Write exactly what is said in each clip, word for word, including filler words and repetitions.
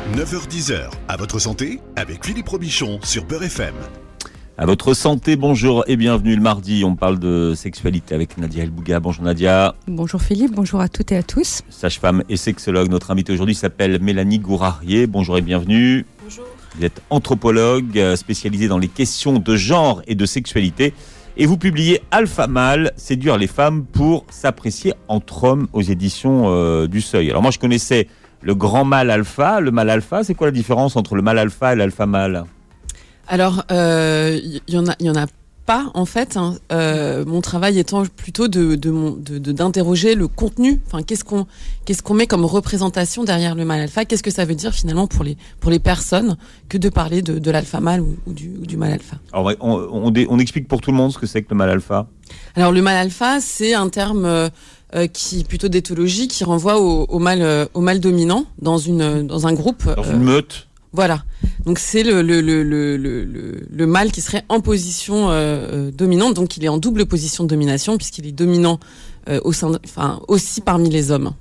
neuf heures dix, à votre santé avec Philippe Robichon sur Beurre F M. À votre santé, bonjour et bienvenue. Le mardi, on parle de sexualité avec Nadia El-Bouga. Bonjour Nadia. Bonjour Philippe, bonjour à toutes et à tous. Sage-femme et sexologue. Notre invitée aujourd'hui s'appelle Mélanie Gourarier. Bonjour et bienvenue. Bonjour. Vous êtes anthropologue spécialisée dans les questions de genre et de sexualité. Et vous publiez Alpha Mâle, séduire les femmes pour s'apprécier entre hommes aux éditions euh, du Seuil. Alors moi je connaissais le grand mâle alpha, le mâle alpha. C'est quoi la différence entre le mâle alpha et l'alpha mâle ? Alors, il euh, y, y en a, il y en a pas en fait. Hein. Euh, mon travail étant plutôt de, de, mon, de, de d'interroger le contenu. Enfin, qu'est-ce qu'on, qu'est-ce qu'on met comme représentation derrière le mâle alpha ? Qu'est-ce que ça veut dire finalement pour les pour les personnes que de parler de, de l'alpha mâle ou, ou, du, ou du mâle alpha ? Alors, on, on, on explique pour tout le monde ce que c'est que le mâle alpha. Alors, le mâle alpha, c'est un terme euh, qui plutôt d'éthologie qui renvoie au, au mâle euh, au mâle dominant dans une dans un groupe. Dans euh, une meute. Voilà. Donc c'est le le le le le le mâle qui serait en position euh, dominante, donc il est en double position de domination puisqu'il est dominant euh, au sein, de, enfin aussi parmi les hommes.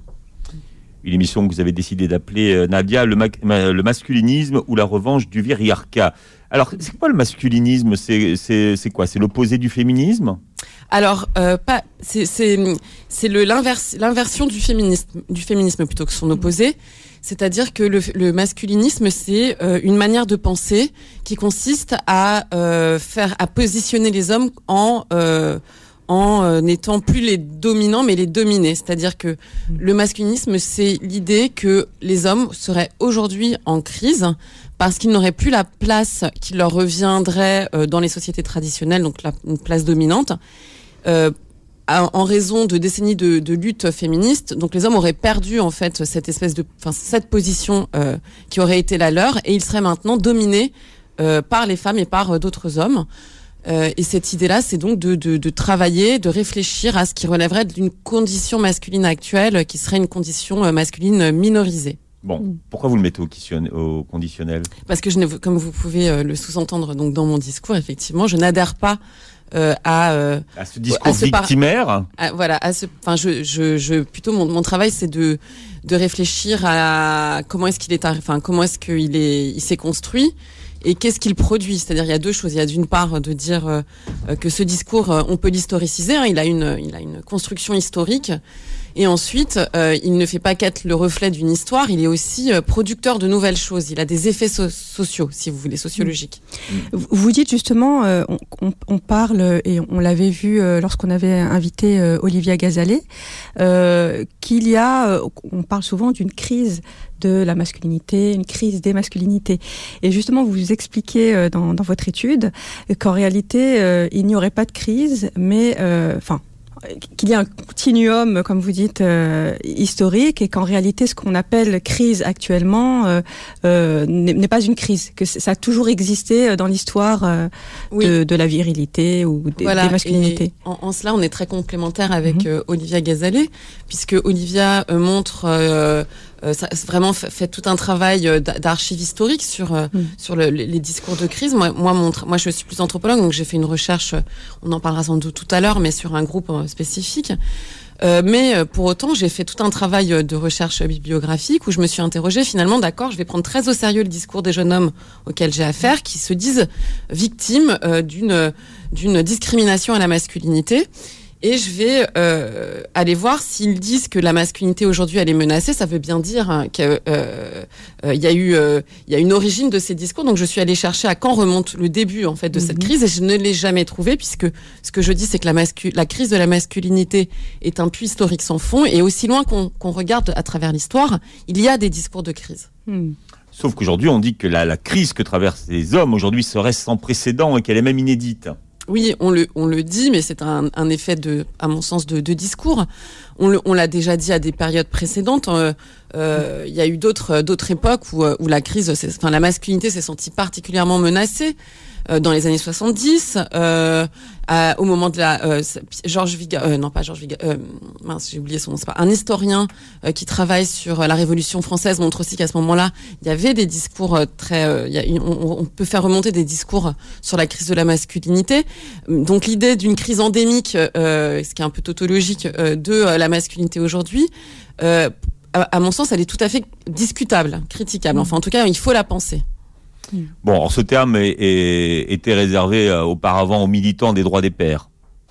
Une émission que vous avez décidé d'appeler euh, Nadia le, ma- le masculinisme ou la revanche du viriarcat. Alors c'est quoi le masculinisme ? C'est c'est c'est quoi ? C'est l'opposé du féminisme ? Alors euh, pas c'est c'est c'est le l'inverse l'inversion du féminisme du féminisme plutôt que son opposé. C'est-à-dire que le, le masculinisme, c'est euh, une manière de penser qui consiste à euh, faire, à positionner les hommes en euh, en euh, n'étant plus les dominants, mais les dominés. C'est-à-dire que le masculinisme, c'est l'idée que les hommes seraient aujourd'hui en crise parce qu'ils n'auraient plus la place qui leur reviendrait euh, dans les sociétés traditionnelles, donc la, une place dominante. Euh, en raison de décennies de, de lutte féministe, donc les hommes auraient perdu en fait cette espèce de, enfin cette position euh, qui aurait été la leur, et ils seraient maintenant dominés euh, par les femmes et par euh, d'autres hommes. Euh, et cette idée-là, c'est donc de, de, de travailler, de réfléchir à ce qui relèverait d'une condition masculine actuelle, qui serait une condition euh, masculine minorisée. Bon, pourquoi vous le mettez au, au conditionnel ? Parce que je ne, comme vous pouvez euh, le sous-entendre donc dans mon discours, effectivement, je n'adhère pas Euh, à, euh, à ce discours à ce victimaire par... à, voilà à ce enfin je je je plutôt mon mon travail c'est de de réfléchir à comment est-ce qu'il est enfin comment est-ce qu'il est il s'est construit et qu'est-ce qu'il produit. C'est-à-dire il y a deux choses. Il y a d'une part de dire euh, que ce discours euh, on peut l'historiciser, hein, il a une il a une construction historique. Et ensuite, euh, il ne fait pas qu'être le reflet d'une histoire, il est aussi euh, producteur de nouvelles choses. Il a des effets so- sociaux, si vous voulez, sociologiques. Mmh. Vous dites justement, euh, on, on, on parle, et on l'avait vu euh, lorsqu'on avait invité euh, Olivia Gazalet, euh, qu'il y a, euh, on parle souvent d'une crise de la masculinité, une crise des masculinités. Et justement, vous expliquez euh, dans, dans votre étude qu'en réalité, euh, il n'y aurait pas de crise, mais, enfin, euh, qu'il y a un continuum, comme vous dites, euh, historique, et qu'en réalité, ce qu'on appelle crise actuellement euh, euh, n'est, n'est pas une crise, que ça a toujours existé dans l'histoire euh, oui. de, de la virilité ou des, voilà. des masculinités. En, en cela, on est très complémentaires avec mmh. euh, Olivia Gazalet, puisque Olivia euh, montre euh, Euh, ça, vraiment fait, fait tout un travail euh, d'archives historiques sur euh, mmh. sur le, les discours de crise. Moi, moi, mon, moi, je suis plus anthropologue, donc j'ai fait une recherche. On en parlera sans doute tout à l'heure, mais sur un groupe euh, spécifique. Euh, mais euh, pour autant, j'ai fait tout un travail de recherche bibliographique où je me suis interrogée finalement. D'accord, je vais prendre très au sérieux le discours des jeunes hommes auxquels j'ai affaire, qui se disent victimes euh, d'une d'une discrimination à la masculinité. Et je vais euh, aller voir s'ils disent que la masculinité aujourd'hui elle est menacée. Ça veut bien dire hein, qu'il euh, euh, y a eu, il euh, y a une origine de ces discours. Donc je suis allée chercher à quand remonte le début en fait de mmh. cette crise, et je ne l'ai jamais trouvé, puisque ce que je dis c'est que la, mascu- la crise de la masculinité est un puits historique sans fond, et aussi loin qu'on, qu'on regarde à travers l'histoire, il y a des discours de crise. Mmh. Sauf qu'aujourd'hui on dit que la, la crise que traversent les hommes aujourd'hui serait sans précédent et qu'elle est même inédite. Oui, on le, on le dit, mais c'est un, un effet de, à mon sens, de, de discours. On, le, on l'a déjà dit à des périodes précédentes. Euh, euh, il y a eu d'autres, d'autres époques où, où la crise, c'est, enfin, la masculinité s'est sentie particulièrement menacée. Euh, dans les années soixante-dix, euh, à, au moment de la euh, Georges Viga, euh, non pas Georges Viga, euh, mince j'ai oublié son nom, c'est pas un historien euh, qui travaille sur la Révolution française montre aussi qu'à ce moment-là il y avait des discours euh, très, euh, il y a une, on, on peut faire remonter des discours sur la crise de la masculinité. Donc l'idée d'une crise endémique, euh, ce qui est un peu tautologique, euh, de euh, la masculinité aujourd'hui. Euh, à, à mon sens, elle est tout à fait discutable, critiquable. Enfin, en tout cas, il faut la penser. Bon, alors ce terme est, est, était réservé euh, auparavant aux militants des droits des pères.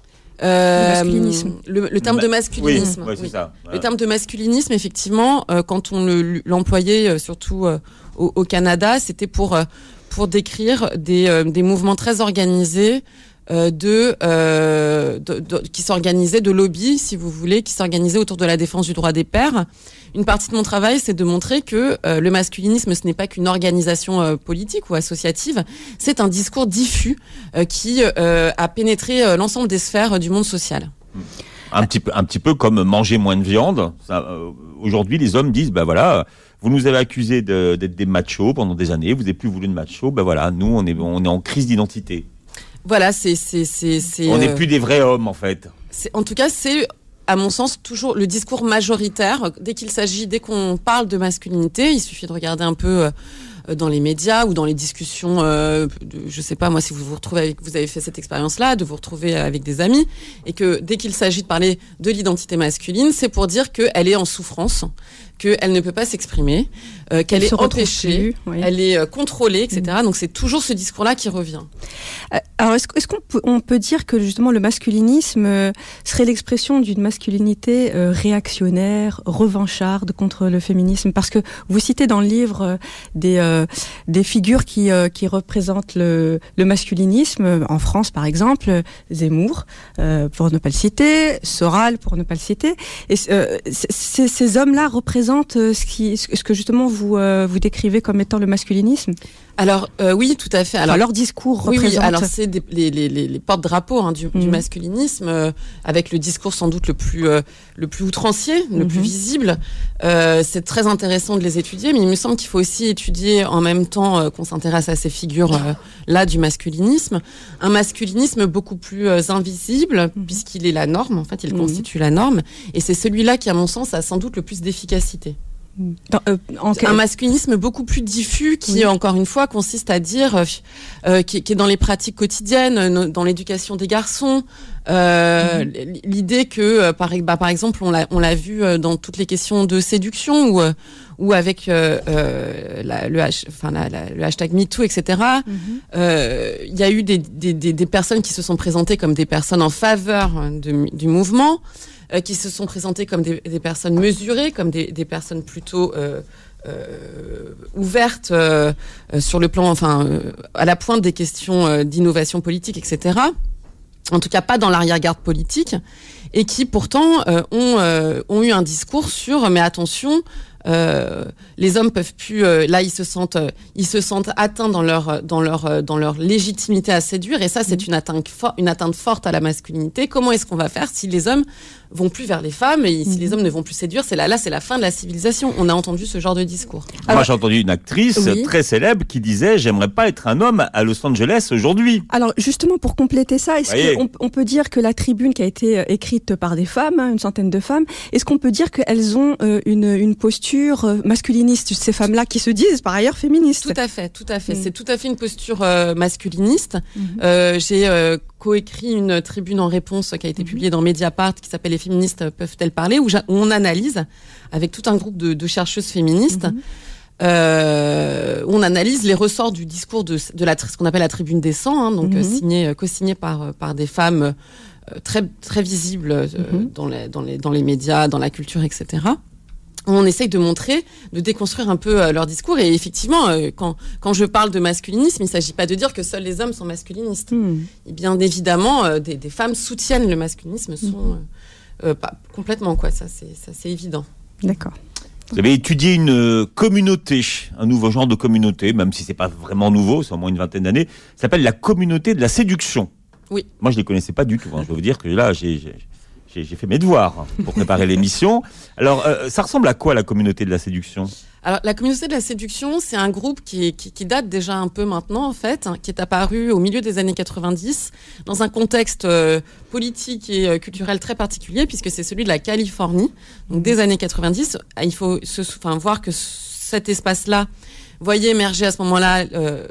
Euh, le masculinisme. Le, le terme Ma- de masculinisme. Oui, ouais, c'est oui. ça. Le terme de masculinisme, effectivement, euh, quand on le, l'employait, euh, surtout euh, au, au Canada, c'était pour euh, pour décrire des euh, des mouvements très organisés euh, de, euh, de, de qui s'organisaient de lobby, si vous voulez, qui s'organisaient autour de la défense du droit des pères. Une partie de mon travail, c'est de montrer que euh, le masculinisme, ce n'est pas qu'une organisation euh, politique ou associative, c'est un discours diffus euh, qui euh, a pénétré euh, l'ensemble des sphères euh, du monde social. Un petit peu, un petit peu comme manger moins de viande. Ça, euh, aujourd'hui, les hommes disent, ben voilà, vous nous avez accusés de, d'être des machos pendant des années, vous n'avez plus voulu de machos, ben voilà, nous, on est, on est en crise d'identité. Voilà, c'est, c'est, c'est, c'est. On n'est euh, plus des vrais hommes, en fait. c'est, en tout cas, c'est, à mon sens, toujours le discours majoritaire. Dès qu'il s'agit, dès qu'on parle de masculinité, il suffit de regarder un peu euh, dans les médias ou dans les discussions. Euh, de, je sais pas moi, si vous vous retrouvez avec, vous avez fait cette expérience-là, de vous retrouver avec des amis, et que dès qu'il s'agit de parler de l'identité masculine, c'est pour dire qu'elle est en souffrance, qu'elle ne peut pas s'exprimer, euh, qu'elle Elle est se retrouve empêchée, plus, oui. elle est euh, contrôlée, et cetera. Donc c'est toujours ce discours-là qui revient. Euh, Alors, est-ce, est-ce qu'on peut, on peut dire que justement le masculinisme euh, serait l'expression d'une masculinité euh, réactionnaire, revancharde contre le féminisme? Parce que vous citez dans le livre euh, des, euh, des figures qui, euh, qui représentent le, le masculinisme. En France, par exemple, Zemmour, euh, pour ne pas le citer, Soral, pour ne pas le citer. Et euh, c- ces hommes-là représentent ce, qui, ce que justement vous, euh, vous décrivez comme étant le masculinisme? Alors euh, oui, tout à fait. Alors Enfin, leur discours oui, représente... oui, alors c'est des, les, les, les, les porte-drapeaux hein, du, Mmh. du masculinisme, euh, avec le discours sans doute le plus euh, le plus outrancier, le Mmh. plus visible. Euh, c'est très intéressant de les étudier, mais il me semble qu'il faut aussi étudier en même temps euh, qu'on s'intéresse à ces figures euh, là du masculinisme, un masculinisme beaucoup plus euh, invisible Mmh. puisqu'il est la norme. En fait, il Mmh. constitue la norme, et c'est celui-là qui, à mon sens, a sans doute le plus d'efficacité. Dans, euh, en quel- Un masculinisme beaucoup plus diffus qui, Oui. encore une fois, consiste à dire, euh, euh, qui, qui est dans les pratiques quotidiennes, euh, dans l'éducation des garçons. Euh, mm-hmm. L'idée que, euh, par, bah, par exemple, on l'a, on l'a vu euh, dans toutes les questions de séduction ou, euh, ou avec euh, euh, la, le, hash, enfin, la, la, le hashtag MeToo, et cetera. Il mm-hmm. euh, y a eu des, des, des, des personnes qui se sont présentées comme des personnes en faveur de, du mouvement, euh, qui se sont présentées comme des, des personnes mesurées, comme des, des personnes plutôt euh, euh, ouvertes euh, euh, sur le plan, enfin, euh, à la pointe des questions euh, d'innovation politique, et cetera. En tout cas, pas dans l'arrière-garde politique, et qui pourtant euh, ont, euh, ont eu un discours sur, mais attention, euh, les hommes peuvent plus, euh, là ils se sentent, euh, ils se sentent atteints dans leur, dans leur, dans leur légitimité à séduire, et ça c'est une atteinte, for- une atteinte forte à la masculinité. Comment est-ce qu'on va faire si les hommes vont plus vers les femmes et si mmh. les hommes ne vont plus séduire? C'est là, là c'est la fin de la civilisation. On a entendu ce genre de discours. Moi Alors, j'ai entendu une actrice oui. très célèbre qui disait j'aimerais pas être un homme à Los Angeles aujourd'hui. Alors justement pour compléter ça, est-ce qu'on on peut dire que la tribune qui a été écrite par des femmes, hein, une centaine de femmes, est-ce qu'on peut dire qu'elles ont euh, une, une posture euh, masculiniste, ces femmes-là qui se disent par ailleurs féministes? Tout à fait, tout à fait. Mmh. C'est tout à fait une posture euh, masculiniste. Mmh. Euh, j'ai euh, coécrit une tribune en réponse qui a été publiée dans Mediapart qui s'appelle « Les féministes peuvent-elles parler ?» où, où on analyse avec tout un groupe de, de chercheuses féministes, mmh. euh, on analyse les ressorts du discours de, de la, ce qu'on appelle la tribune des cent, hein, donc mmh. signé, co-signé par, par des femmes euh, très, très visibles euh, mmh. dans, les, dans, les, dans les médias, dans la culture, et cetera. On essaye de montrer, de déconstruire un peu euh, leur discours. Et effectivement, euh, quand, quand je parle de masculinisme, il ne s'agit pas de dire que seuls les hommes sont masculinistes. Mmh. Et bien évidemment, euh, des, des femmes soutiennent le masculinisme, sont euh, euh, pas complètement, quoi. Ça, c'est, ça, c'est évident. D'accord. Vous avez étudié une communauté, un nouveau genre de communauté, même si c'est pas vraiment nouveau, c'est au moins une vingtaine d'années. Ça s'appelle la communauté de la séduction. Oui. Moi, je les connaissais pas du tout. Hein. Je veux vous dire que là, j'ai... j'ai... J'ai, j'ai fait mes devoirs pour préparer l'émission. Alors, euh, ça ressemble à quoi, la communauté de la séduction ? Alors, la communauté de la séduction, c'est un groupe qui, qui, qui date déjà un peu maintenant, en fait, hein, qui est apparu au milieu des années quatre-vingt-dix, dans un contexte euh, politique et euh, culturel très particulier, puisque c'est celui de la Californie. Donc, des années quatre-vingt-dix, il faut se, enfin, voir que cet espace-là voyait émerger à ce moment-là... Euh,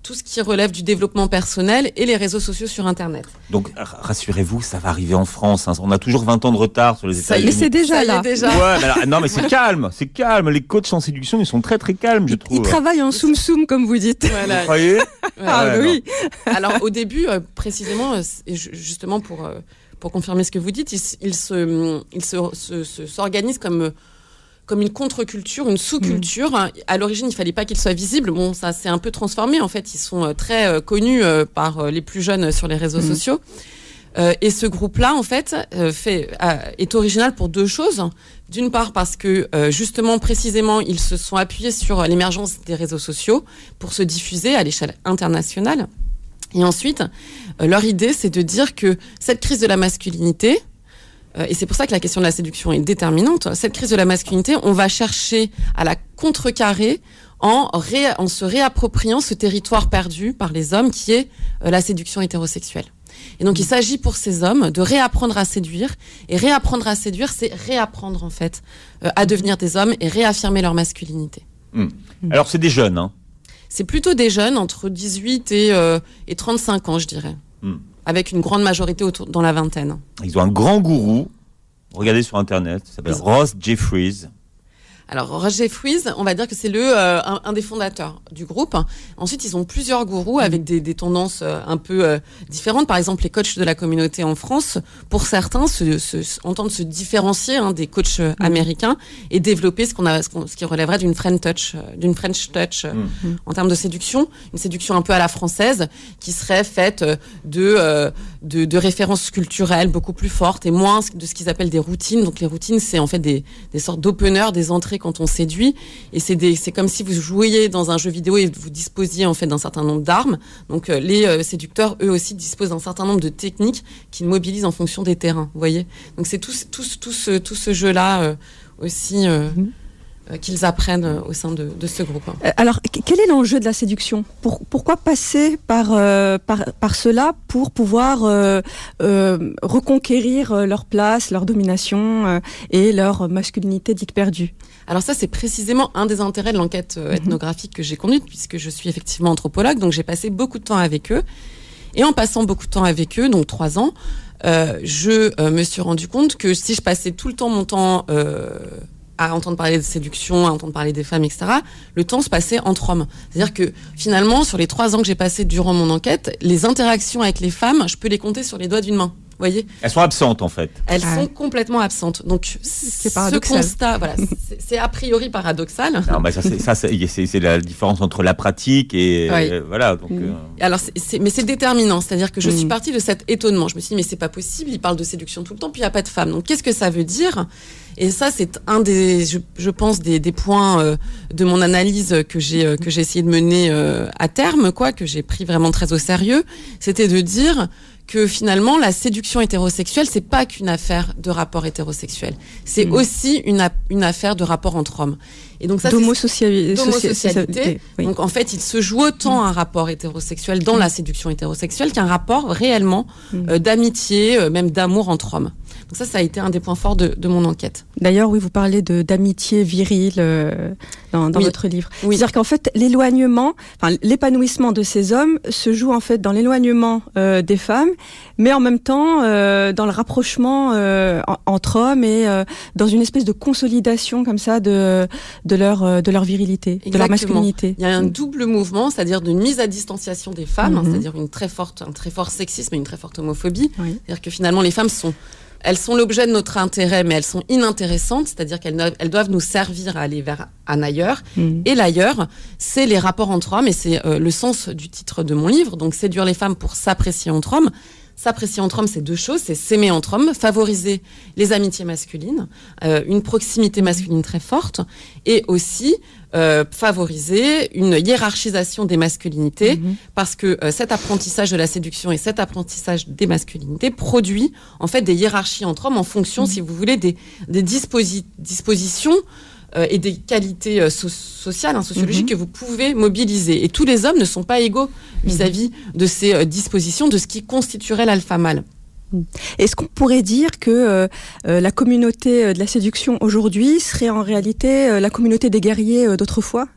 tout ce qui relève du développement personnel et les réseaux sociaux sur Internet. Donc rassurez-vous, ça va arriver en France. Hein. On a toujours vingt ans de retard sur les États-Unis. Mais c'est déjà ça là. Déjà. Ouais, mais alors, non, mais c'est calme, c'est calme. Les coachs en séduction, ils sont très très calmes, je Ils, trouve. ils travaillent en soum soum, comme vous dites. Voilà. Vous croyez? Ah Ouais, oui. Alors au début, euh, précisément, euh, et justement pour euh, pour confirmer ce que vous dites, il, il se il se, se, se s'organise comme comme une contre-culture, une sous-culture. Mmh. À l'origine, il fallait pas qu'ils soient visibles. Bon, ça s'est un peu transformé. En fait, ils sont euh, très euh, connus euh, par euh, les plus jeunes sur les réseaux mmh. sociaux. Euh, et ce groupe-là, en fait, euh, fait euh, est original pour deux choses. D'une part, parce que euh, justement, précisément, ils se sont appuyés sur l'émergence des réseaux sociaux pour se diffuser à l'échelle internationale. Et ensuite, euh, leur idée, c'est de dire que cette crise de la masculinité, et c'est pour ça que la question de la séduction est déterminante. Cette crise de la masculinité, on va chercher à la contrecarrer en, ré, en se réappropriant ce territoire perdu par les hommes qui est euh, la séduction hétérosexuelle. Et donc, il s'agit pour ces hommes de réapprendre à séduire. Et réapprendre à séduire, c'est réapprendre, en fait, euh, à devenir des hommes et réaffirmer leur masculinité. Mmh. Alors, c'est des jeunes, hein? C'est plutôt des jeunes entre dix-huit et, euh, et trente-cinq ans, je dirais. Mmh. Avec une grande majorité autour, dans la vingtaine. Ils ont un grand gourou. Regardez sur Internet. Il s'appelle Ross Jeffries. Alors, Ross Jeffries, on va dire que c'est le euh, un, un des fondateurs du groupe. Ensuite, ils ont plusieurs gourous avec des, des tendances euh, un peu euh, différentes. Par exemple, les coachs de la communauté en France, pour certains, se, se, se, entendent se différencier hein, des coachs euh, américains et développer ce qu'on a, ce, qu'on, ce qui relèverait d'une French touch, euh, d'une French touch euh, mm. en termes de séduction, une séduction un peu à la française, qui serait faite de euh, de, de références culturelles beaucoup plus fortes et moins de ce qu'ils appellent des routines. Donc, les routines, c'est en fait des des sortes d'openers, des entrées quand on séduit, et c'est des, c'est comme si vous jouiez dans un jeu vidéo et vous disposiez en fait d'un certain nombre d'armes. Donc euh, les euh, séducteurs, eux aussi, disposent d'un certain nombre de techniques qu'ils mobilisent en fonction des terrains. Vous voyez. Donc c'est tout, tout, tout ce, tout ce jeu-là euh, aussi euh, mmh. euh, qu'ils apprennent euh, au sein de, de ce groupe. Euh, alors, quel est l'enjeu de la séduction ? pour, Pourquoi passer par euh, par par cela pour pouvoir euh, euh, reconquérir leur place, leur domination euh, et leur masculinité dite perdue ? Alors ça, c'est précisément un des intérêts de l'enquête euh, ethnographique que j'ai conduite, puisque je suis effectivement anthropologue, donc j'ai passé beaucoup de temps avec eux. Et en passant beaucoup de temps avec eux, donc trois ans, euh, je euh, me suis rendu compte que si je passais tout le temps mon temps euh, à entendre parler de séduction, à entendre parler des femmes, et cetera, le temps se passait entre hommes. C'est-à-dire que finalement, sur les trois ans que j'ai passés durant mon enquête, les interactions avec les femmes, je peux les compter sur les doigts d'une main. Voyez, elles sont absentes en fait. Elles ah. sont complètement absentes. Donc c'est paradoxal. Ce constat, voilà, c'est, c'est a priori paradoxal. Non, bah ça, c'est, ça c'est, c'est, c'est la différence entre la pratique et oui. euh, voilà. Donc, mmh. euh... Alors, c'est, c'est, mais c'est déterminant. C'est-à-dire que je mmh. suis partie de cet étonnement. Je me suis dit mais c'est pas possible. Il parle de séduction tout le temps, puis il y a pas de femmes. Donc qu'est-ce que ça veut dire ? Et ça, c'est un des, je, je pense, des, des points euh, de mon analyse que j'ai euh, que j'ai essayé de mener euh, à terme, quoi, que j'ai pris vraiment très au sérieux. C'était de dire que finalement la séduction hétérosexuelle, c'est pas qu'une affaire de rapport hétérosexuel, c'est mmh. aussi une a- une affaire de rapport entre hommes. Et donc ça, d'homosocialité. c'est d'homosocialité. Oui. Donc en fait, il se joue autant mmh. un rapport hétérosexuel dans mmh. la séduction hétérosexuelle qu'un rapport réellement mmh. euh, d'amitié, euh, même d'amour entre hommes. Donc ça, ça a été un des points forts de, de mon enquête. D'ailleurs, oui, vous parlez de d'amitié virile euh, dans, dans oui. votre livre. Oui. C'est-à-dire qu'en fait, l'éloignement, enfin l'épanouissement de ces hommes se joue en fait dans l'éloignement euh, des femmes, mais en même temps euh, dans le rapprochement euh, en, entre hommes et euh, dans une espèce de consolidation comme ça de de leur de leur virilité, Exactement. de leur masculinité. Il y a un double mouvement, c'est-à-dire d'une mise à distanciation des femmes, mm-hmm. hein, c'est-à-dire une très forte, un très fort sexisme et une très forte homophobie. Oui. C'est-à-dire que finalement les femmes sont Elles sont l'objet de notre intérêt, mais elles sont inintéressantes, c'est-à-dire qu'elles ne, elles doivent nous servir à aller vers un ailleurs. Mmh. Et l'ailleurs, c'est les rapports entre hommes, et c'est euh, le sens du titre de mon livre, donc séduire les femmes pour s'apprécier entre hommes. S'apprécier entre hommes, c'est deux choses, c'est s'aimer entre hommes, favoriser les amitiés masculines, euh, une proximité masculine très forte, et aussi euh, favoriser une hiérarchisation des masculinités, mmh. parce que euh, cet apprentissage de la séduction et cet apprentissage des masculinités produit en fait des hiérarchies entre hommes en fonction, mmh. si vous voulez, des, des disposi- dispositions euh, et des qualités euh, so- sociales, hein, sociologiques mmh. que vous pouvez mobiliser. Et tous les hommes ne sont pas égaux vis-à-vis mmh. de ces euh, dispositions, de ce qui constituerait l'alpha mâle. Est-ce qu'on pourrait dire que euh, euh, la communauté de la séduction aujourd'hui serait en réalité euh, la communauté des guerriers euh, d'autrefois, finalement ?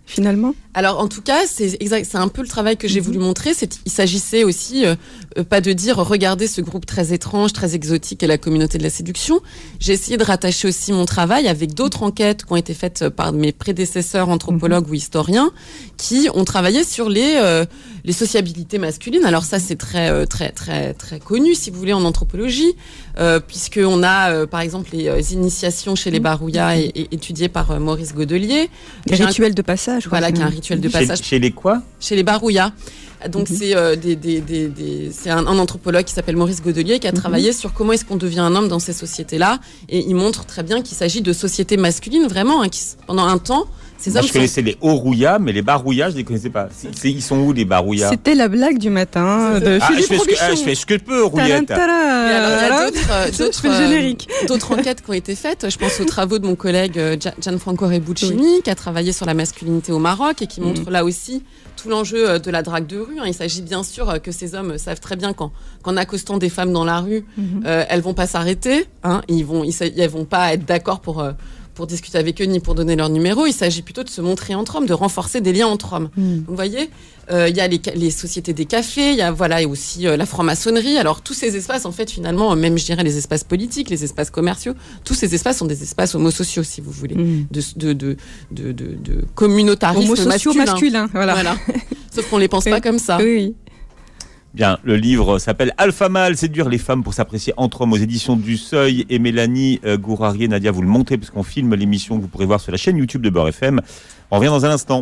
Alors en tout cas, c'est exact, c'est un peu le travail que j'ai mmh. voulu montrer. C'est, il s'agissait aussi euh, euh, pas de dire regardez ce groupe très étrange, très exotique et la communauté de la séduction. J'ai essayé de rattacher aussi mon travail avec d'autres enquêtes qui ont été faites par mes prédécesseurs anthropologues mmh. ou historiens qui ont travaillé sur les euh, les sociabilités masculines. Alors ça, c'est très euh, très très très connu, si vous voulez, en anthropologie, euh, puisque on a euh, par exemple les euh, initiations chez les Barouillas et, et, étudiées par euh, Maurice Godelier. Les rituels un... de passage. Voilà, qui est un rituel de passage. Chez, chez les quoi ? Chez les Barouillas. Donc mm-hmm. c'est euh, des, des, des, des, c'est un, un anthropologue qui s'appelle Maurice Godelier qui a mm-hmm. travaillé sur comment est-ce qu'on devient un homme dans ces sociétés-là, et il montre très bien qu'il s'agit de sociétés masculines vraiment, hein, qui pendant un temps. Ces Moi, hommes je connaissais sont... les Orouillas, mais les Barouillas, je les connaissais pas. C'est, c'est, ils sont où les Barouillas ? C'était la blague du matin de ah, Philippe je fais, Robichon. Ce que, ah, je fais ce que je peux, Rouillette. Et alors, il y a d'autres, euh, d'autres, euh, d'autres enquêtes qui ont été faites. Je pense aux travaux de mon collègue euh, Gianfranco Rebuccini, oui. qui a travaillé sur la masculinité au Maroc et qui montre mmh. là aussi tout l'enjeu de la drague de rue. Hein. Il s'agit bien sûr que ces hommes savent très bien qu'en, qu'en accostant des femmes dans la rue, mmh. euh, elles vont pas s'arrêter. Hein. Ils vont, ils, ils vont pas être d'accord pour... Euh, pour discuter avec eux ni pour donner leur numéro. Il s'agit plutôt de se montrer entre hommes, de renforcer des liens entre hommes. Mmh. Donc, vous voyez, il euh, y a les, les sociétés des cafés, il y a voilà, et aussi euh, la franc-maçonnerie. Alors tous ces espaces, en fait, finalement, même je dirais les espaces politiques, les espaces commerciaux, tous ces espaces sont des espaces homosociaux, si vous voulez, mmh. de, de, de, de, de, de communautarisme masculin. masculin voilà. voilà. Sauf qu'on les pense oui. pas comme ça. Oui, oui. Bien, le livre s'appelle Alpha Mâle, séduire les femmes pour s'apprécier entre hommes aux éditions du Seuil, et Mélanie euh, Gourarier. Nadia, vous le montrez parce qu'on filme l'émission que vous pourrez voir sur la chaîne YouTube de Beurre F M. On revient dans un instant.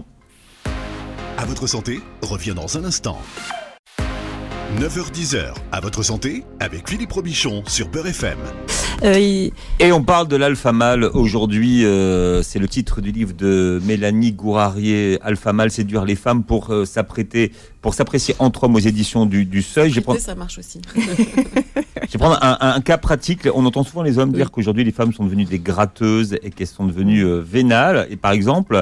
À votre santé, revient dans un instant. neuf heures dix, à votre santé, avec Philippe Robichon sur Beurre F M. Euh, il... Et on parle de l'alpha mâle aujourd'hui, euh, c'est le titre du livre de Mélanie Gourarier, Alpha Mâle, séduire les femmes pour euh, s'apprêter, pour s'apprécier entre hommes aux éditions du, du Seuil. Prêter, prendre... ça marche aussi. Je vais prendre un, un, un cas pratique. On entend souvent les hommes oui. dire qu'aujourd'hui les femmes sont devenues des gratteuses et qu'elles sont devenues euh, vénales. Et par exemple,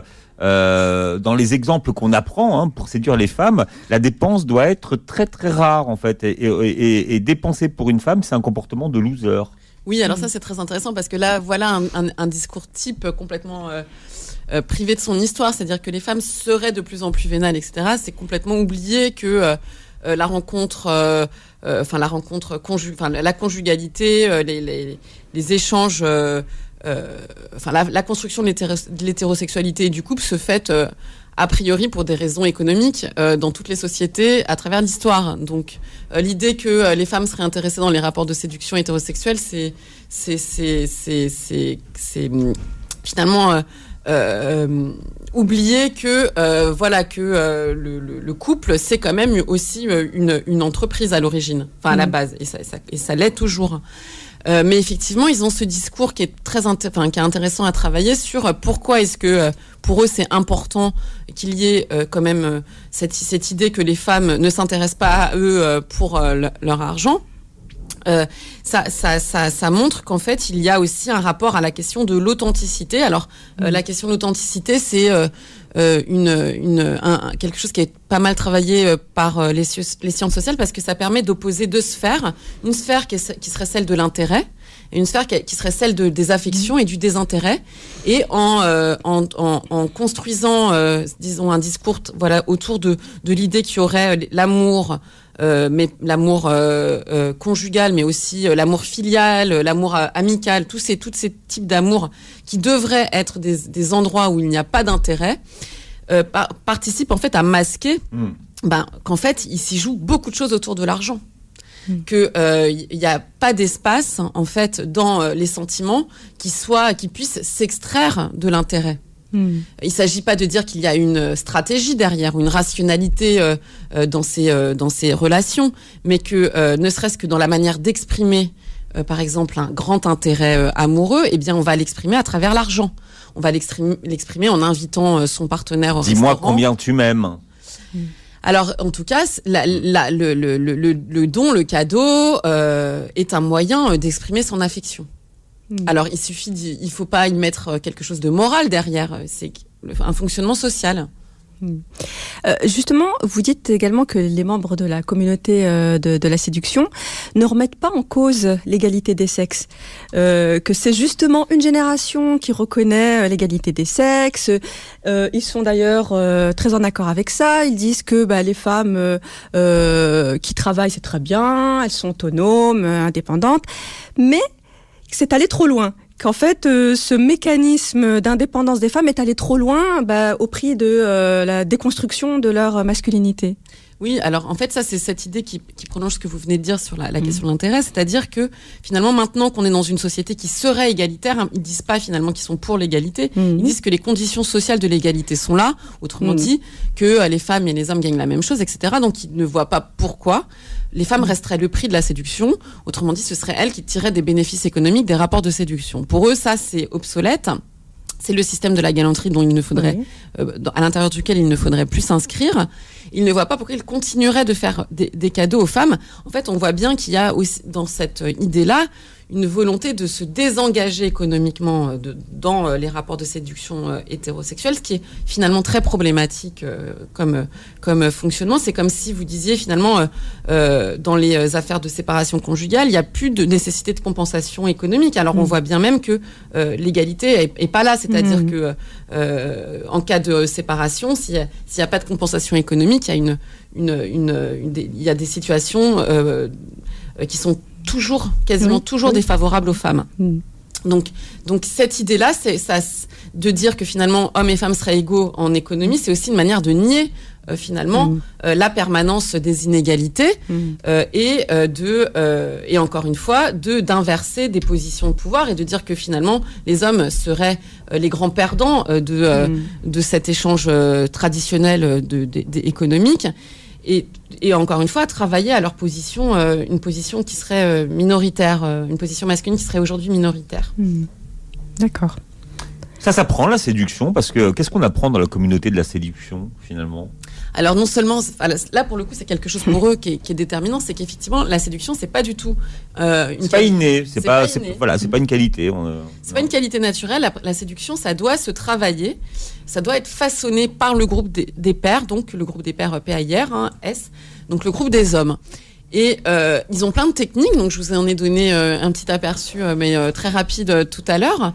euh, dans les exemples qu'on apprend hein, pour séduire les femmes, la dépense doit être très très rare en fait. Et, et, et, et dépenser pour une femme, c'est un comportement de loser. Oui, alors ça c'est très intéressant parce que là, voilà un, un, un discours type complètement euh, euh, privé de son histoire, c'est-à-dire que les femmes seraient de plus en plus vénales, et cetera. C'est complètement oublié que euh, euh, la rencontre, euh, euh, enfin la rencontre conju- enfin la conjugalité, euh, les, les, les échanges, euh, euh, enfin la, la construction de, l'hétéro- de l'hétérosexualité et du couple se fait euh, a priori pour des raisons économiques euh, dans toutes les sociétés à travers l'histoire. Donc euh, l'idée que euh, les femmes seraient intéressées dans les rapports de séduction hétérosexuels, c'est c'est c'est c'est c'est, c'est finalement euh, euh, oublier que euh, voilà que euh, le, le, le couple c'est quand même aussi une une entreprise à l'origine, enfin à la base, et ça, ça et ça l'est toujours. Euh, mais effectivement, ils ont ce discours qui est très, inté- enfin, qui est intéressant à travailler sur pourquoi est-ce que euh, pour eux c'est important qu'il y ait euh, quand même euh, cette, cette idée que les femmes ne s'intéressent pas à eux euh, pour euh, le, leur argent. Euh, ça, ça, ça, ça montre qu'en fait il y a aussi un rapport à la question de l'authenticité. Alors euh, mmh. la question de l'authenticité, c'est euh, euh, une, une, un, quelque chose qui est pas mal travaillé euh, par euh, les, les sciences sociales parce que ça permet d'opposer deux sphères, une sphère qui, est, qui serait celle de l'intérêt et une sphère qui, qui serait celle de, des affections et du désintérêt. Et en, euh, en, en, en construisant, euh, disons, un discours, t- voilà, autour de, de l'idée qu'il y aurait l'amour. Euh, mais l'amour euh, euh, conjugal, mais aussi euh, l'amour filial, euh, l'amour euh, amical, tous ces tous ces types d'amour qui devraient être des, des endroits où il n'y a pas d'intérêt, euh, par, participent en fait à masquer, mmh. ben qu'en fait il s'y joue beaucoup de choses autour de l'argent, mmh. que euh, il n'y a pas d'espace en fait dans euh, les sentiments qui soit qui puissent s'extraire de l'intérêt. Mmh. Il ne s'agit pas de dire qu'il y a une stratégie derrière, une rationalité euh, euh, dans ces euh, dans ces relations, mais que euh, ne serait-ce que dans la manière d'exprimer, euh, par exemple, un grand intérêt euh, amoureux, eh bien, on va l'exprimer à travers l'argent. On va l'exprimer, l'exprimer en invitant euh, son partenaire au Dis-moi restaurant. Combien tu m'aimes. Mmh. Alors, en tout cas, la, la, le, le, le, le don, le cadeau, euh, est un moyen d'exprimer son affection. Alors, il suffit, d'y, il faut pas y mettre quelque chose de moral derrière. C'est un fonctionnement social. Euh, justement, vous dites également que les membres de la communauté euh, de, de la séduction ne remettent pas en cause l'égalité des sexes, euh, que c'est justement une génération qui reconnaît l'égalité des sexes. Euh, ils sont d'ailleurs euh, très en accord avec ça. Ils disent que bah, les femmes euh, euh, qui travaillent, c'est très bien, elles sont autonomes, indépendantes, mais c'est allé trop loin. Qu'en fait, euh, ce mécanisme d'indépendance des femmes est allé trop loin bah, au prix de euh, la déconstruction de leur masculinité. Oui, alors en fait, ça, c'est cette idée qui, qui prolonge ce que vous venez de dire sur la, la question mmh. de l'intérêt, c'est-à-dire que finalement, maintenant qu'on est dans une société qui serait égalitaire, hein, ils disent pas finalement qu'ils sont pour l'égalité, mmh. ils disent que les conditions sociales de l'égalité sont là, autrement mmh. dit, que euh, les femmes et les hommes gagnent la même chose, et cetera. Donc, ils ne voient pas pourquoi les femmes resteraient le prix de la séduction, autrement dit, ce serait elles qui tireraient des bénéfices économiques des rapports de séduction. Pour eux, ça, c'est obsolète. C'est le système de la galanterie dont il ne faudrait, oui. euh, à l'intérieur duquel il ne faudrait plus s'inscrire. Ils ne voient pas pourquoi ils continueraient de faire des, des cadeaux aux femmes. En fait, on voit bien qu'il y a aussi, dans cette idée-là, une volonté de se désengager économiquement de, dans les rapports de séduction euh, hétérosexuels, ce qui est finalement très problématique euh, comme, comme fonctionnement. C'est comme si vous disiez finalement, euh, euh, dans les affaires de séparation conjugale, il n'y a plus de nécessité de compensation économique. Alors mmh. on voit bien même que euh, l'égalité est, est pas là, c'est-à-dire mmh. que euh, en cas de séparation, s'il n'y a, a pas de compensation économique, il y a une, une, une, une des, il y a des situations euh, qui sont toujours, quasiment oui, toujours oui. défavorables aux femmes. Mm. Donc, donc cette idée-là, c'est ça, de dire que finalement hommes et femmes seraient égaux en économie, c'est aussi une manière de nier euh, finalement mm. euh, la permanence des inégalités mm. euh, et euh, de euh, et encore une fois de d'inverser des positions de pouvoir et de dire que finalement les hommes seraient euh, les grands perdants euh, de euh, mm. de cet échange euh, traditionnel de, de, de économique. Et, et encore une fois, travailler à leur position, euh, une position qui serait euh, minoritaire, euh, une position masculine qui serait aujourd'hui minoritaire. Mmh. D'accord. Ça s'apprend, la séduction, parce que qu'est-ce qu'on apprend dans la communauté de la séduction, finalement ? Alors non seulement, là pour le coup, c'est quelque chose pour eux qui est, qui est déterminant, c'est qu'effectivement, la séduction, c'est pas du tout euh, une c'est pas inné, c'est, c'est pas, pas c'est, inné. voilà, c'est pas une qualité. On, euh, c'est non. pas une qualité naturelle. La, la séduction, ça doit se travailler, ça doit être façonné par le groupe des, des pairs, donc le groupe des pairs P A I R, hein, S, donc le groupe des hommes. Et euh, ils ont plein de techniques, donc je vous en ai donné euh, un petit aperçu, euh, mais euh, très rapide euh, tout à l'heure.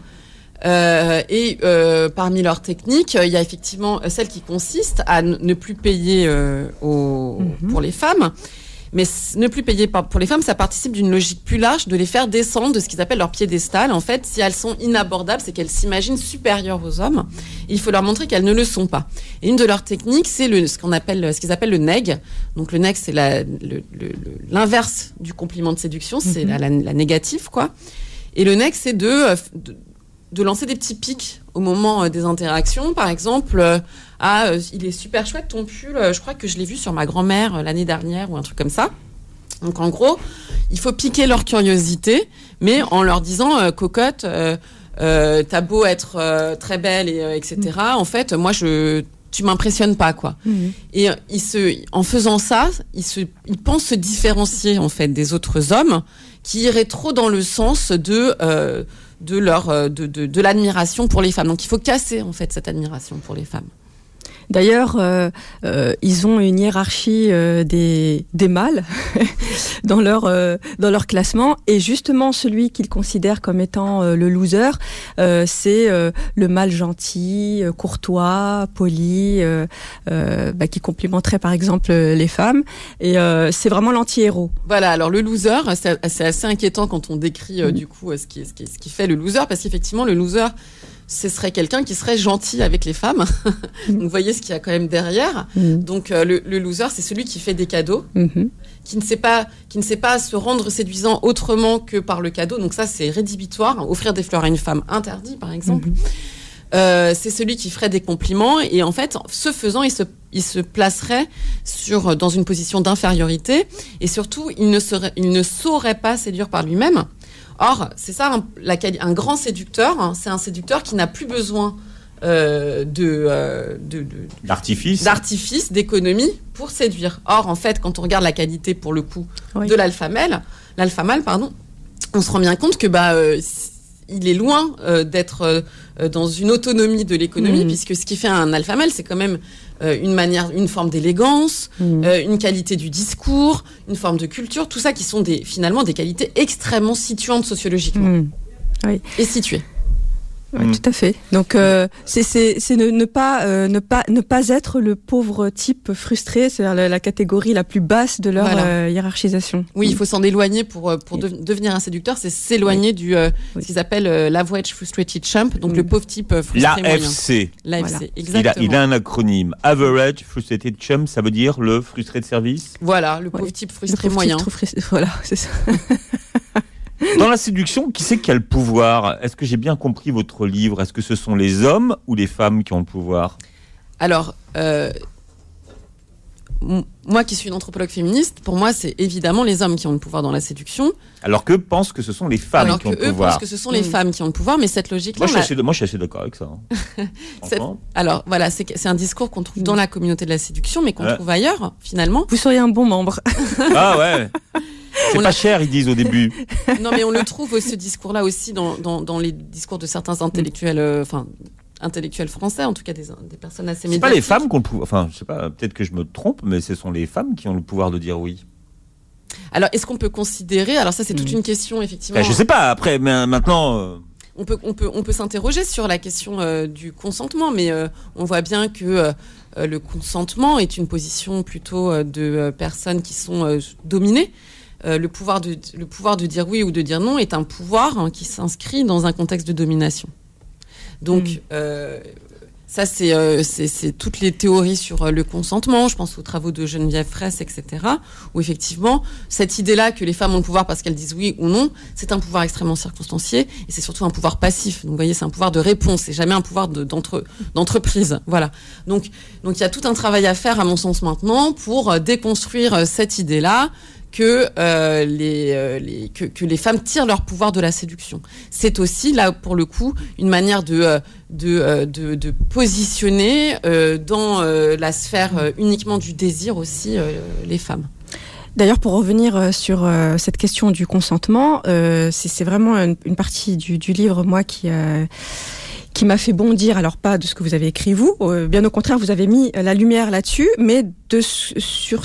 Euh, et euh, parmi leurs techniques, il y a effectivement celle qui consiste à n- ne plus payer euh, aux, mm-hmm. pour les femmes. Mais c- ne plus payer pour les femmes, ça participe d'une logique plus large de les faire descendre de ce qu'ils appellent leur piédestal. En fait, si elles sont inabordables, c'est qu'elles s'imaginent supérieures aux hommes. Et il faut leur montrer qu'elles ne le sont pas. Et une de leurs techniques, c'est le, ce qu'on appelle, ce qu'ils appellent le neg. Donc le neg, c'est la, le, le, le, l'inverse du compliment de séduction, mm-hmm. c'est la, la, la négative, quoi. Et le neg, c'est de, de de lancer des petits pics au moment euh, des interactions. Par exemple, euh, ah, euh, il est super chouette ton pull, euh, je crois que je l'ai vu sur ma grand-mère euh, l'année dernière ou un truc comme ça. Donc en gros, il faut piquer leur curiosité, mais en leur disant euh, cocotte, euh, euh, t'as beau être euh, très belle et euh, et cetera. Mmh. En fait, moi je tu m'impressionnes pas, quoi. Mmh. Et euh, il se, en faisant ça, il se, il pense se différencier en fait des autres hommes qui iraient trop dans le sens de euh, de leur de, de de l'admiration pour les femmes. Donc il faut casser en fait cette admiration pour les femmes. D'ailleurs, euh, euh, ils ont une hiérarchie euh, des des mâles dans leur euh, dans leur classement, et justement celui qu'ils considèrent comme étant euh, le loser, euh, c'est euh, le mâle gentil, euh, courtois, poli, euh, euh, bah, qui complimenterait par exemple les femmes, et euh, c'est vraiment l'anti-héros. Voilà. Alors le loser, c'est, c'est assez inquiétant quand on décrit euh, mmh. du coup ce qui ce qui ce qui fait le loser, parce qu'effectivement le loser, ce serait quelqu'un qui serait gentil avec les femmes. Donc, vous voyez ce qu'il y a quand même derrière. Mmh. Donc, euh, le, le loser, c'est celui qui fait des cadeaux, mmh. qui ne sait pas, qui ne sait pas se rendre séduisant autrement que par le cadeau. Donc, ça, c'est rédhibitoire. Offrir des fleurs à une femme, interdit, par exemple. Mmh. Euh, c'est celui qui ferait des compliments. Et en fait, ce faisant, il se, il se placerait sur, dans une position d'infériorité. Et surtout, il ne serait, il ne saurait pas séduire par lui-même. Or, c'est ça, un, la, un grand séducteur, hein, c'est un séducteur qui n'a plus besoin euh, de, euh, de, de, d'artifice. d'artifice, d'économie pour séduire. Or, en fait, quand on regarde la qualité, pour le coup, oui. de l'alpha mâle, l'alpha mâle, pardon, on se rend bien compte que bah, euh, il est loin euh, d'être euh, dans une autonomie de l'économie, mmh. puisque ce qui fait un alpha mâle, c'est quand même euh, une manière, une forme d'élégance, mmh. euh, une qualité du discours, une forme de culture, tout ça qui sont des, finalement des qualités extrêmement situantes sociologiquement. Mmh. Oui. Et situées. Oui, Mmh. tout à fait. Donc, euh, c'est, c'est, c'est ne, ne pas, euh, ne pas, ne pas être le pauvre type frustré, c'est-à-dire la, la catégorie la plus basse de leur Voilà. euh, hiérarchisation. Oui, il faut s'en éloigner pour pour de, devenir un séducteur, c'est s'éloigner Oui. du euh, Oui. ce qu'ils appellent euh, l'average frustrated chump, donc mmh. le pauvre type euh, frustré L'A F moyen. C. L'A F C, Voilà. exactement. Il a, il a un acronyme. Average Frustrated Chum, ça veut dire le frustré de service. Voilà, le pauvre Ouais. type Le frustré pauvre moyen. type trop frustré. Voilà, c'est ça. Dans la séduction, qui c'est qui a le pouvoir? Est-ce que j'ai bien compris votre livre? Est-ce que ce sont les hommes ou les femmes qui ont le pouvoir? Alors, euh, m- moi qui suis une anthropologue féministe, pour moi, c'est évidemment les hommes qui ont le pouvoir dans la séduction. Alors qu'eux pensent que ce sont les femmes alors qui ont que le eux pouvoir. pensent que ce sont les Mmh. femmes qui ont le pouvoir, mais cette logique-là... Moi, je suis on a- assez, moi, je suis assez d'accord avec ça. hein. Cette- Franchement. Alors, voilà, c'est, que- c'est un discours qu'on trouve dans la communauté de la séduction, mais qu'on Ouais. trouve ailleurs, finalement. Vous seriez un bon membre. Ah ouais. C'est On pas l'a- cher, ils disent au début. Non, mais on le trouve, ce discours-là aussi, dans, dans, dans les discours de certains intellectuels, euh, enfin, intellectuels français, en tout cas des, des personnes assez C'est médiatiques. pas les femmes qui ont le pouvoir. Enfin, je sais pas, peut-être que je me trompe, mais ce sont les femmes qui ont le pouvoir de dire oui. Alors, est-ce qu'on peut considérer... Alors ça, c'est toute Mmh. une question, effectivement... Enfin, je sais pas, après, mais maintenant. euh, On peut, on peut, on peut s'interroger sur la question euh, du consentement, mais euh, on voit bien que euh, euh, le consentement est une position plutôt euh, de euh, personnes qui sont euh, dominées. Euh, le, pouvoir de, le pouvoir de dire oui ou de dire non est un pouvoir hein, qui s'inscrit dans un contexte de domination. Donc, Mm. euh, ça, c'est, euh, c'est, c'est toutes les théories sur euh, le consentement. Je pense aux travaux de Geneviève Fraisse, et cetera, où effectivement, cette idée-là que les femmes ont le pouvoir parce qu'elles disent oui ou non, c'est un pouvoir extrêmement circonstancié et c'est surtout un pouvoir passif. Donc, vous voyez, c'est un pouvoir de réponse, c'est jamais un pouvoir de, d'entre, d'entreprise. Voilà. Donc, donc, il y a tout un travail à faire, à mon sens, maintenant, pour euh, déconstruire euh, cette idée-là que, euh, les, euh, les, que, que les femmes tirent leur pouvoir de la séduction. C'est aussi, là, pour le coup, une manière de, euh, de, euh, de, de positionner euh, dans euh, la sphère euh, uniquement du désir aussi euh, les femmes. D'ailleurs, pour revenir euh, sur euh, cette question du consentement, euh, c'est, c'est vraiment une, une partie du, du livre, moi, qui... Euh, qui m'a fait bondir, alors pas de ce que vous avez écrit vous, euh, bien au contraire, vous avez mis la lumière là-dessus, mais de sur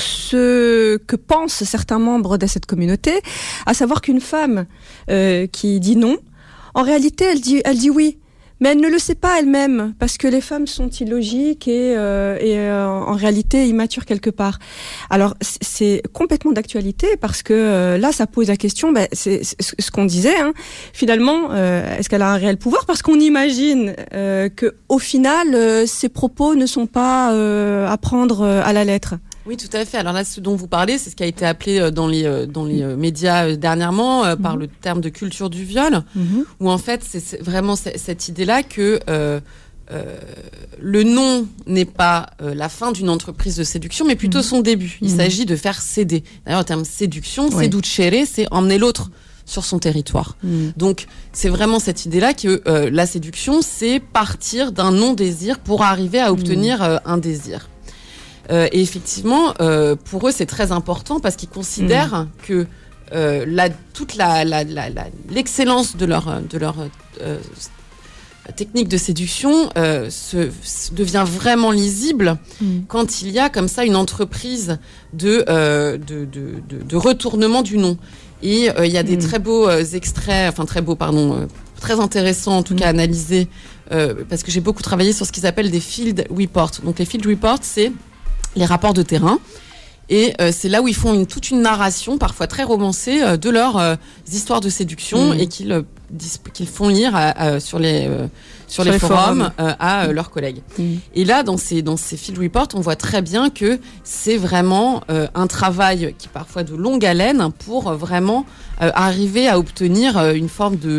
ce que pensent certains membres de cette communauté, à savoir qu'une femme euh, qui dit non, en réalité, elle dit, elle dit oui. Mais elle ne le sait pas elle-même, parce que les femmes sont illogiques et, euh, et euh, en réalité immatures quelque part. Alors, c'est complètement d'actualité, parce que euh, là, ça pose la question, ben, c'est, c'est ce qu'on disait, hein, finalement, euh, est-ce qu'elle a un réel pouvoir? Parce qu'on imagine euh, qu'au final, euh, ses propos ne sont pas euh, à prendre euh, à la lettre. Oui, tout à fait. Alors là, ce dont vous parlez, c'est ce qui a été appelé dans les, dans les médias dernièrement euh, mmh. par le terme de culture du viol, mmh. où en fait, c'est, c'est vraiment c- cette idée-là que euh, euh, le non n'est pas euh, la fin d'une entreprise de séduction, mais plutôt mmh. son début. Il mmh. s'agit de faire céder. D'ailleurs, le terme séduction, oui. seducere, c'est emmener l'autre sur son territoire. Mmh. Donc, c'est vraiment cette idée-là que euh, la séduction, c'est partir d'un non-désir pour arriver à obtenir mmh. euh, un désir. Euh, et effectivement, euh, pour eux, c'est très important parce qu'ils considèrent mmh. que euh, la, toute la, la, la, la, l'excellence de leur, de leur euh, technique de séduction euh, se, se devient vraiment lisible mmh. quand il y a comme ça une entreprise de, euh, de, de, de, de retournement du non. Et euh, il y a des mmh. très beaux euh, extraits, enfin très beaux, pardon, euh, très intéressants en tout mmh. cas analysés, euh, parce que j'ai beaucoup travaillé sur ce qu'ils appellent des field reports. Donc les field reports, c'est les rapports de terrain. Et euh, c'est là où ils font une, toute une narration, parfois très romancée, euh, de leurs euh, histoires de séduction mmh. et qu'ils, euh, dis- qu'ils font lire à, à, sur les, euh, sur, sur les, les forums, forums. Euh, à euh, leurs collègues. Mmh. Et là, dans ces, dans ces field reports, on voit très bien que c'est vraiment euh, un travail qui est parfois de longue haleine pour euh, vraiment euh, arriver à obtenir euh, une forme de...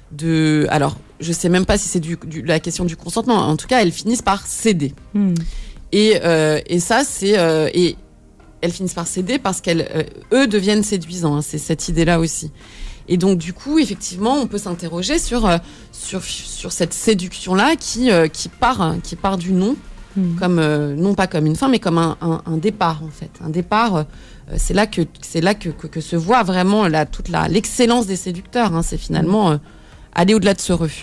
de alors, je sais même pas si c'est du, du, la question du consentement. En tout cas, elles finissent par céder. Mmh. Et, euh, et ça, c'est... Euh, et elles finissent par céder parce qu'elles, euh, eux, deviennent séduisants. Hein, c'est cette idée-là aussi. Et donc, du coup, effectivement, on peut s'interroger sur, euh, sur, sur cette séduction-là qui, euh, qui, part, qui part du non, mmh. comme, euh, non pas comme une fin, mais comme un, un, un départ, en fait. Un départ, euh, c'est là, que, c'est là que, que, que se voit vraiment la, toute la, l'excellence des séducteurs. Hein, c'est finalement euh, aller au-delà de ce refus.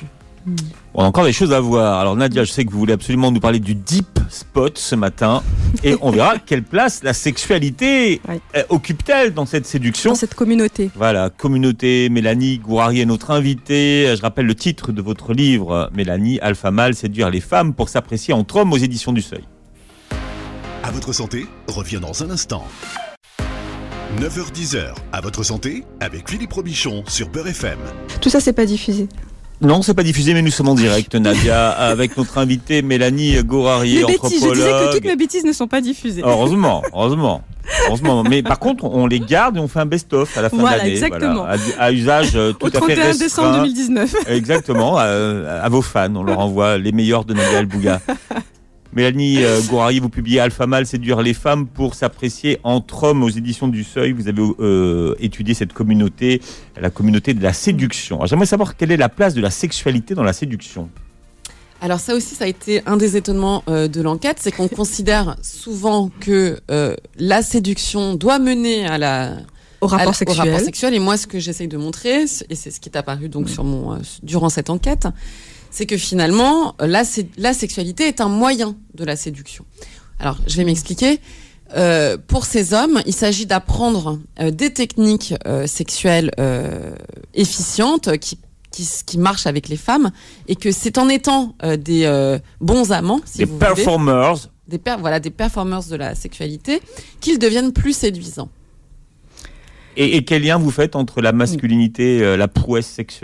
On a encore des choses à voir. Alors Nadia, je sais que vous voulez absolument nous parler du deep spot ce matin et on verra quelle place la sexualité ouais. euh, occupe-t-elle dans cette séduction. Dans cette communauté. Voilà, communauté. Mélanie Gourary est notre invitée. Je rappelle le titre de votre livre, Mélanie, Alpha Male, séduire les femmes pour s'apprécier entre hommes aux éditions du Seuil. À votre santé revient dans un instant. neuf heures dix, à votre santé avec Philippe Robichon sur Beurre F M. Tout ça, c'est pas diffusé. Non, c'est pas diffusé, mais nous sommes en direct, Nadia, avec notre invitée Mélanie Gourary, anthropologue. Je disais que toutes mes bêtises ne sont pas diffusées. Heureusement, heureusement. Heureusement. Mais par contre, on les garde et on fait un best-of à la fin voilà, de l'année. Exactement. Voilà, à, à usage euh, tout Au à fait trente et un restreint. décembre deux mille dix-neuf. Exactement, à, à vos fans. On leur envoie les meilleurs de Nadia El Bouga. Mélanie euh, Gourary, vous publiez Alpha Male, séduire les femmes pour s'apprécier entre hommes aux éditions du Seuil. Vous avez euh, étudié cette communauté, la communauté de la séduction. Alors, j'aimerais savoir quelle est la place de la sexualité dans la séduction. Alors ça aussi, ça a été un des étonnements euh, de l'enquête, c'est qu'on considère souvent que euh, la séduction doit mener à la au rapport, à la, sexuel. au rapport sexuel. Et moi, ce que j'essaye de montrer, et c'est ce qui est apparu donc mmh. sur mon euh, durant cette enquête, c'est que finalement, la, la sexualité est un moyen de la séduction. Alors, je vais m'expliquer. Euh, pour ces hommes, il s'agit d'apprendre euh, des techniques euh, sexuelles euh, efficientes qui, qui, qui marchent avec les femmes, et que c'est en étant euh, des euh, bons amants, si des vous performers, voulez, des per, voilà, des performers de la sexualité, qu'ils deviennent plus séduisants. Et, et quel lien vous faites entre la masculinité, euh, la prouesse sexuelle ?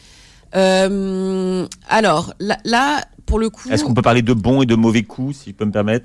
Euh, alors là, là, pour le coup, est-ce qu'on peut parler de bons et de mauvais coups, si je peux me permettre ?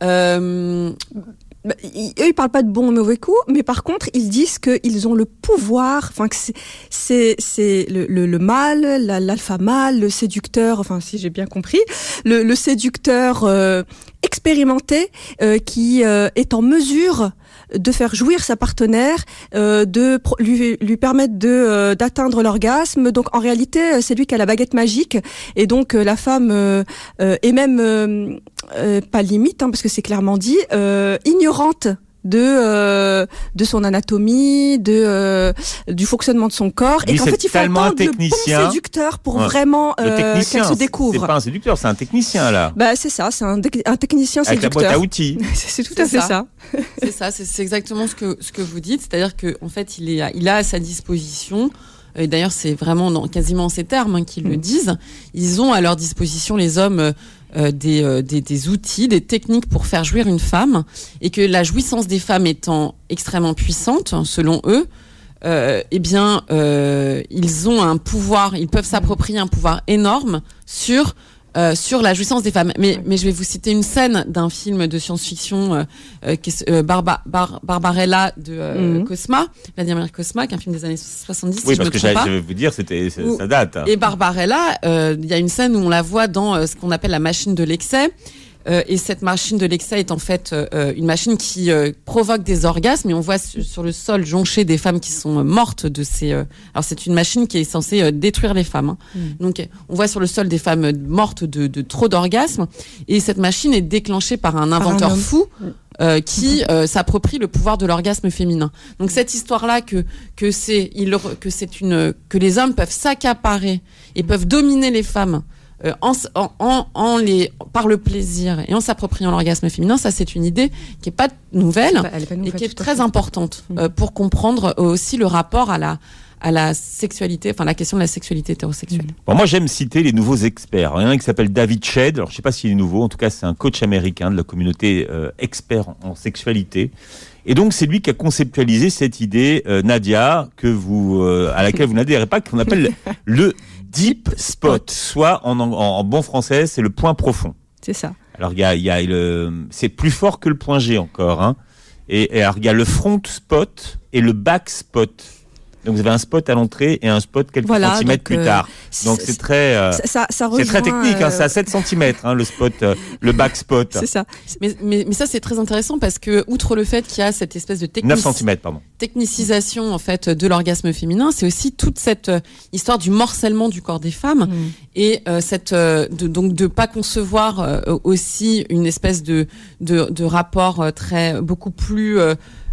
euh, Bah, ils, eux, ils parlent pas de bons et mauvais coups, mais par contre, ils disent qu'ils ont le pouvoir, enfin que c'est c'est, c'est le, le, le mâle, la, l'alpha mâle, le séducteur, enfin si j'ai bien compris, le, le séducteur euh, expérimenté euh, qui euh, est en mesure de faire jouir sa partenaire, euh, de pro- lui lui permettre de euh, d'atteindre l'orgasme. Donc en réalité, c'est lui qui a la baguette magique, et donc euh, la femme euh, euh, est même euh, euh, pas limite, hein, parce que c'est clairement dit, euh, ignorante de euh, de son anatomie, de euh, du fonctionnement de son corps, lui, et qu'en fait il faut attendre le bon séducteur pour ouais. vraiment euh, qu'elle se découvre. C'est pas un séducteur, c'est un technicien là. Bah c'est ça, c'est un, un technicien avec séducteur. Avec la boîte à outils. c'est, c'est tout c'est à fait ça. ça. C'est ça, c'est, c'est exactement ce que ce que vous dites, c'est-à-dire que en fait il est il a à sa disposition. Et d'ailleurs, c'est vraiment dans, quasiment ces termes hein, qu'ils mmh. le disent. Ils ont à leur disposition, les hommes, euh, des, euh, des, des outils, des techniques pour faire jouir une femme, et que la jouissance des femmes étant extrêmement puissante, selon eux, euh, eh bien, euh, ils ont un pouvoir, ils peuvent s'approprier un pouvoir énorme sur Euh, sur la jouissance des femmes. Mais, mais je vais vous citer une scène d'un film de science-fiction, euh, euh, qui est, euh, Barba, Bar, Barbarella de euh, mmh. Cosma, Vladimir Cosma, qui est un film des années soixante-dix, oui, si je me trompe pas. Oui, parce que je vais vous dire, c'était, où, ça date. Et Barbarella, il euh, y a une scène où on la voit dans euh, ce qu'on appelle la machine de l'excès. Euh, et cette machine de l'excès est en fait euh, une machine qui euh, provoque des orgasmes, et on voit su, sur le sol jonché des femmes qui sont euh, mortes de ces... Euh... Alors c'est une machine qui est censée euh, détruire les femmes. Hein. Mmh. Donc on voit sur le sol des femmes mortes de, de trop d'orgasmes, et cette machine est déclenchée par un inventeur par un fou euh, qui euh, s'approprie le pouvoir de l'orgasme féminin. Donc cette histoire-là que que c'est il, que c'est une que les hommes peuvent s'accaparer et peuvent dominer les femmes Euh, en, en, en les, par le plaisir et en s'appropriant l'orgasme féminin, ça c'est une idée qui est pas nouvelle, pas, pas nouvelle et qui est très importante euh, pour comprendre aussi le rapport à la à la sexualité, enfin la question de la sexualité hétérosexuelle. Bon, moi j'aime citer les nouveaux experts. Il y en a un qui s'appelle David Shedd. Alors je sais pas s'il est nouveau, en tout cas c'est un coach américain de la communauté euh, expert en sexualité. Et donc c'est lui qui a conceptualisé cette idée, euh, Nadia, que vous euh, à laquelle vous n'adhérez pas, qu'on appelle le deep spot, soit en, en, en bon français, c'est le point profond. C'est ça. Alors il y a, il y a le, c'est plus fort que le point G encore, hein. Et, et alors il y a le front spot et le back spot. Donc vous avez un spot à l'entrée et un spot quelques voilà, centimètres donc, plus tard. Donc c'est, c'est très, euh, ça, ça, ça rejoint, c'est très technique. Euh... Hein, c'est à sept centimètres hein, le spot, euh, le back spot. C'est ça. Mais, mais, mais ça c'est très intéressant parce que outre le fait qu'il y a cette espèce de technici- neuf centimètres, pardon. technicisation en fait de l'orgasme féminin, c'est aussi toute cette euh, histoire du morcellement du corps des femmes mmh. et euh, cette euh, de, donc de pas concevoir euh, aussi une espèce de de, de rapport euh, très beaucoup plus euh,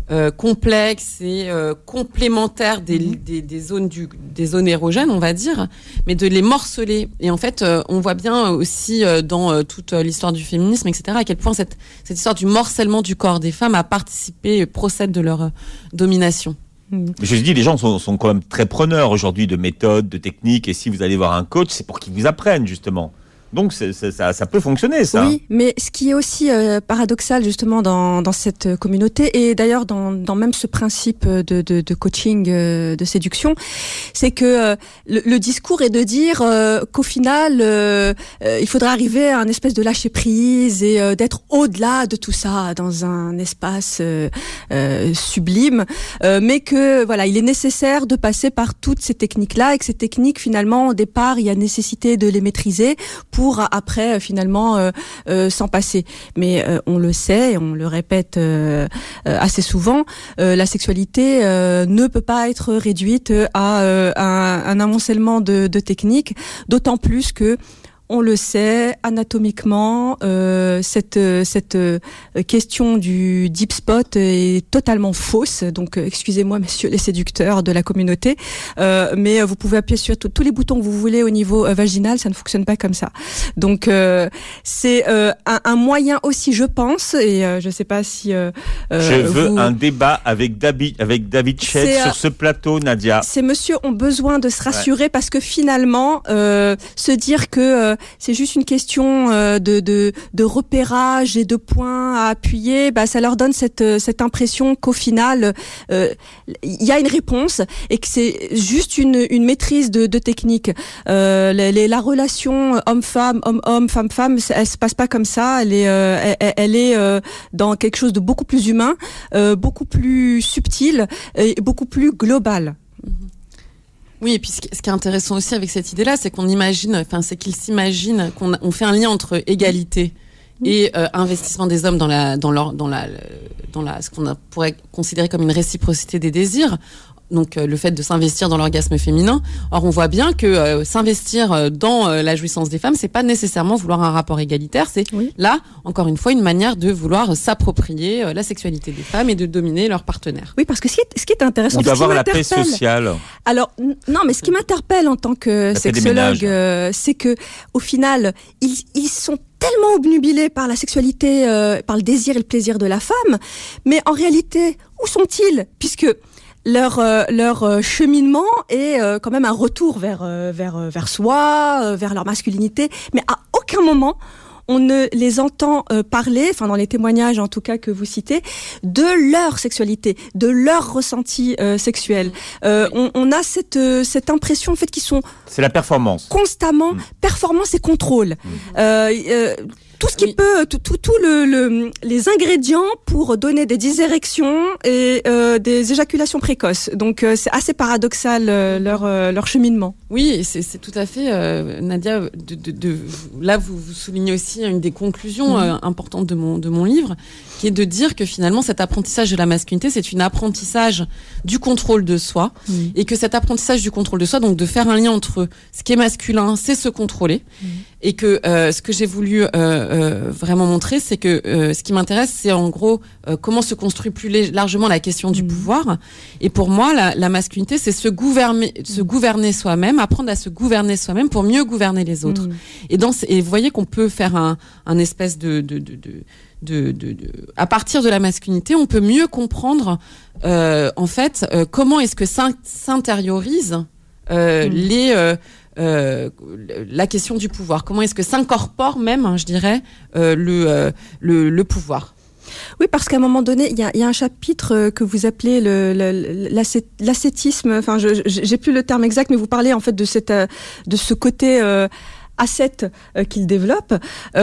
euh, complexes et euh, complémentaires des, mmh. des, des zones du, des zones érogènes, on va dire, mais de les morceler. Et en fait, euh, on voit bien aussi euh, dans euh, toute l'histoire du féminisme, et cetera, à quel point cette, cette histoire du morcellement du corps des femmes a participé et procède de leur euh, domination. Je dis, les gens sont, sont quand même très preneurs aujourd'hui de méthodes, de techniques, et si vous allez voir un coach, c'est pour qu'il vous apprenne justement. Donc c'est, c'est, ça, ça peut fonctionner, ça. Oui, mais ce qui est aussi euh, paradoxal justement dans, dans cette communauté, et d'ailleurs dans, dans même ce principe de, de, de coaching, euh, de séduction, c'est que euh, le, le discours est de dire euh, qu'au final, euh, euh, il faudrait arriver à un espèce de lâcher prise et euh, d'être au-delà de tout ça, dans un espace euh, euh, sublime, euh, mais que voilà, il est nécessaire de passer par toutes ces techniques-là, et que ces techniques finalement au départ, il y a nécessité de les maîtriser pour pour après euh, finalement euh, euh, s'en passer. Mais euh, on le sait et on le répète euh, euh, assez souvent, euh, la sexualité euh, ne peut pas être réduite à euh, un, un amoncellement de, de techniques, d'autant plus que on le sait, anatomiquement, euh, cette cette euh, question du deep spot est totalement fausse. Donc, euh, excusez-moi, messieurs les séducteurs de la communauté, euh, mais vous pouvez appuyer sur tous les boutons que vous voulez au niveau euh, vaginal, ça ne fonctionne pas comme ça. Donc, euh, c'est euh, un, un moyen aussi, je pense, et euh, je ne sais pas si... Euh, je veux vous... un débat avec David, avec David Ched sur euh, ce plateau, Nadia. Ces messieurs ont besoin de se rassurer, ouais. Parce que finalement, euh, se dire que... Euh, c'est juste une question euh, de, de, de repérage et de points à appuyer, bah, ça leur donne cette, cette impression qu'au final, il euh, y a une réponse et que c'est juste une, une maîtrise de, de technique. Euh, les, les, la relation homme-femme, homme-homme, femme-femme, elle se passe pas comme ça, elle est, euh, elle, elle est euh, dans quelque chose de beaucoup plus humain, euh, beaucoup plus subtil et beaucoup plus global. Mm-hmm. Oui, et puis ce qui est intéressant aussi avec cette idée-là, c'est qu'on imagine, enfin, c'est qu'ils s'imaginent qu'on on fait un lien entre égalité et euh, investissement des hommes dans la, dans leur, dans la, dans la, ce qu'on pourrait considérer comme une réciprocité des désirs. Donc euh, le fait de s'investir dans l'orgasme féminin. Or on voit bien que euh, s'investir dans euh, la jouissance des femmes, c'est pas nécessairement vouloir un rapport égalitaire, c'est oui. Là encore une fois une manière de vouloir s'approprier euh, la sexualité des femmes et de dominer leurs partenaires. Oui, parce que ce qui est, ce qui est intéressant, on doit avoir la paix sociale. Alors n- non, mais ce qui m'interpelle en tant que la sexologue, euh, c'est que au final ils ils sont tellement obnubilés par la sexualité, euh, par le désir et le plaisir de la femme, mais en réalité où sont-ils, puisque leur euh, leur euh, cheminement est euh, quand même un retour vers euh, vers euh, vers soi, euh, vers leur masculinité, mais à aucun moment on ne les entend euh, parler, enfin dans les témoignages en tout cas que vous citez, de leur sexualité, de leur ressenti euh, sexuel. Euh, on, on a cette euh, cette impression en fait qu'ils sont c'est la performance constamment mmh. performance et contrôle. Mmh. Euh, euh, tout ce qui oui. peut, tout, tout, tout le, le, les ingrédients pour donner des dysérections et euh, des éjaculations précoces. Donc euh, c'est assez paradoxal euh, leur euh, leur cheminement. Oui, c'est, c'est tout à fait, euh, Nadia. De, de, de, là, vous, vous soulignez aussi une des conclusions mmh. euh, importantes de mon de mon livre, qui est de dire que finalement cet apprentissage de la masculinité, c'est un apprentissage du contrôle de soi, mmh. et que cet apprentissage du contrôle de soi, donc de faire un lien entre ce qui est masculin, c'est se contrôler, mmh. et que euh, ce que j'ai voulu euh, Euh, vraiment montrer, c'est que euh, ce qui m'intéresse, c'est en gros euh, comment se construit plus lég- largement la question du mmh. pouvoir. Et pour moi, la, la masculinité, c'est se gouverner, mmh. se gouverner soi-même, apprendre à se gouverner soi-même pour mieux gouverner les autres. Mmh. Et, dans, et vous voyez qu'on peut faire un, un espèce de, de, de, de De, de, de, à partir de la masculinité, on peut mieux comprendre euh, en fait euh, comment est-ce que s'intériorise euh, mmh. les euh, euh, la question du pouvoir. Comment est-ce que s'incorpore même, hein, je dirais, euh, le, euh, le le pouvoir. Oui, parce qu'à un moment donné, il y a, y a un chapitre que vous appelez le, le, l'ascét, l'ascétisme. Enfin, je, je, j'ai plus le terme exact, mais vous parlez en fait de cette de ce côté euh, ascète euh, qu'il développe.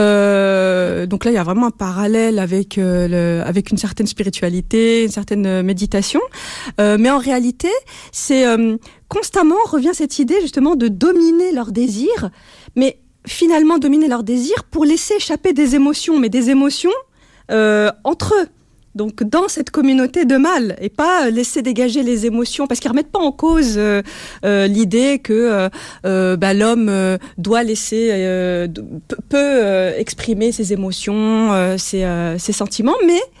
Euh, donc là, il y a vraiment un parallèle avec euh, le, avec une certaine spiritualité, une certaine méditation. Euh, mais en réalité, c'est euh, constamment revient cette idée justement de dominer leurs désirs, mais finalement dominer leurs désirs pour laisser échapper des émotions, mais des émotions euh, entre eux. Donc dans cette communauté de mâles, et pas laisser dégager les émotions, parce qu'ils remettent pas en cause euh, euh, l'idée que euh, euh, bah, l'homme euh, doit laisser, euh, peut euh, exprimer ses émotions, euh, ses, euh, ses sentiments, mais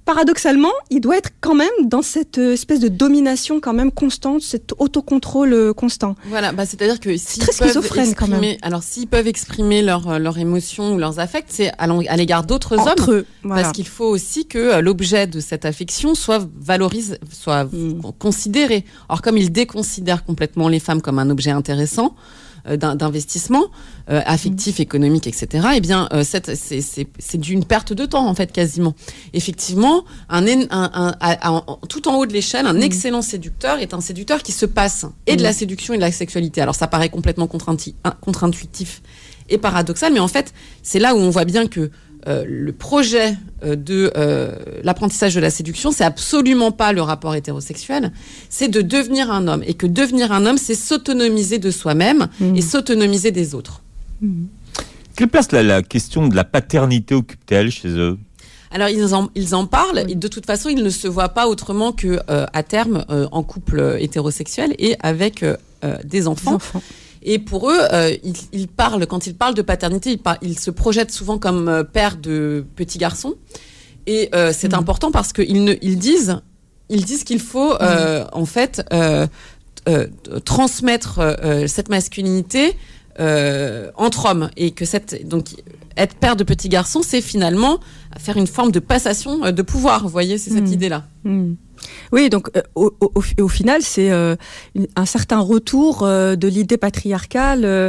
paradoxalement, il doit être quand même dans cette espèce de domination quand même constante, cet autocontrôle constant. Voilà, bah c'est-à-dire que s'ils très peuvent schizophrène quand même. exprimer, alors s'ils peuvent exprimer leurs leurs émotions ou leurs affects, c'est à, à l'égard d'autres Entre hommes, eux, voilà. parce qu'il faut aussi que l'objet de cette affection soit valorisé, soit Mm. considéré. Or, comme ils déconsidèrent complètement les femmes comme un objet intéressant, d'investissement euh, affectif, mmh. économique, et cetera. Eh bien, euh, c'est, c'est, c'est, c'est d'une perte de temps en fait quasiment. Effectivement, un, un, un, un, un tout en haut de l'échelle, un mmh. excellent séducteur est un séducteur qui se passe et mmh. de la séduction et de la sexualité. Alors, ça paraît complètement contre-intuitif et paradoxal, mais en fait, c'est là où on voit bien que Euh, le projet euh, de euh, l'apprentissage de la séduction, c'est absolument pas le rapport hétérosexuel, c'est de devenir un homme. Et que devenir un homme, c'est s'autonomiser de soi-même mmh. et s'autonomiser des autres. Mmh. Quelle place la, la question de la paternité occupe-t-elle chez eux ? Alors ils en, ils en parlent, oui. et de toute façon ils ne se voient pas autrement que euh, à terme euh, en couple hétérosexuel et avec euh, euh, des enfants. Des enfants. Et pour eux, euh, ils, ils parlent, quand ils parlent de paternité, ils, par, ils se projettent souvent comme euh, père de petits garçons. Et euh, c'est mmh. important parce qu'ils ne, ils disent, ils disent qu'il faut euh, mmh. en fait euh, euh, transmettre euh, cette masculinité euh, entre hommes, et que cette donc être père de petits garçons, c'est finalement faire une forme de passation de pouvoir. Vous voyez, c'est cette mmh. idée-là. Mmh. Oui, donc euh, au, au, au final, c'est euh, une, un certain retour euh, de l'idée patriarcale euh,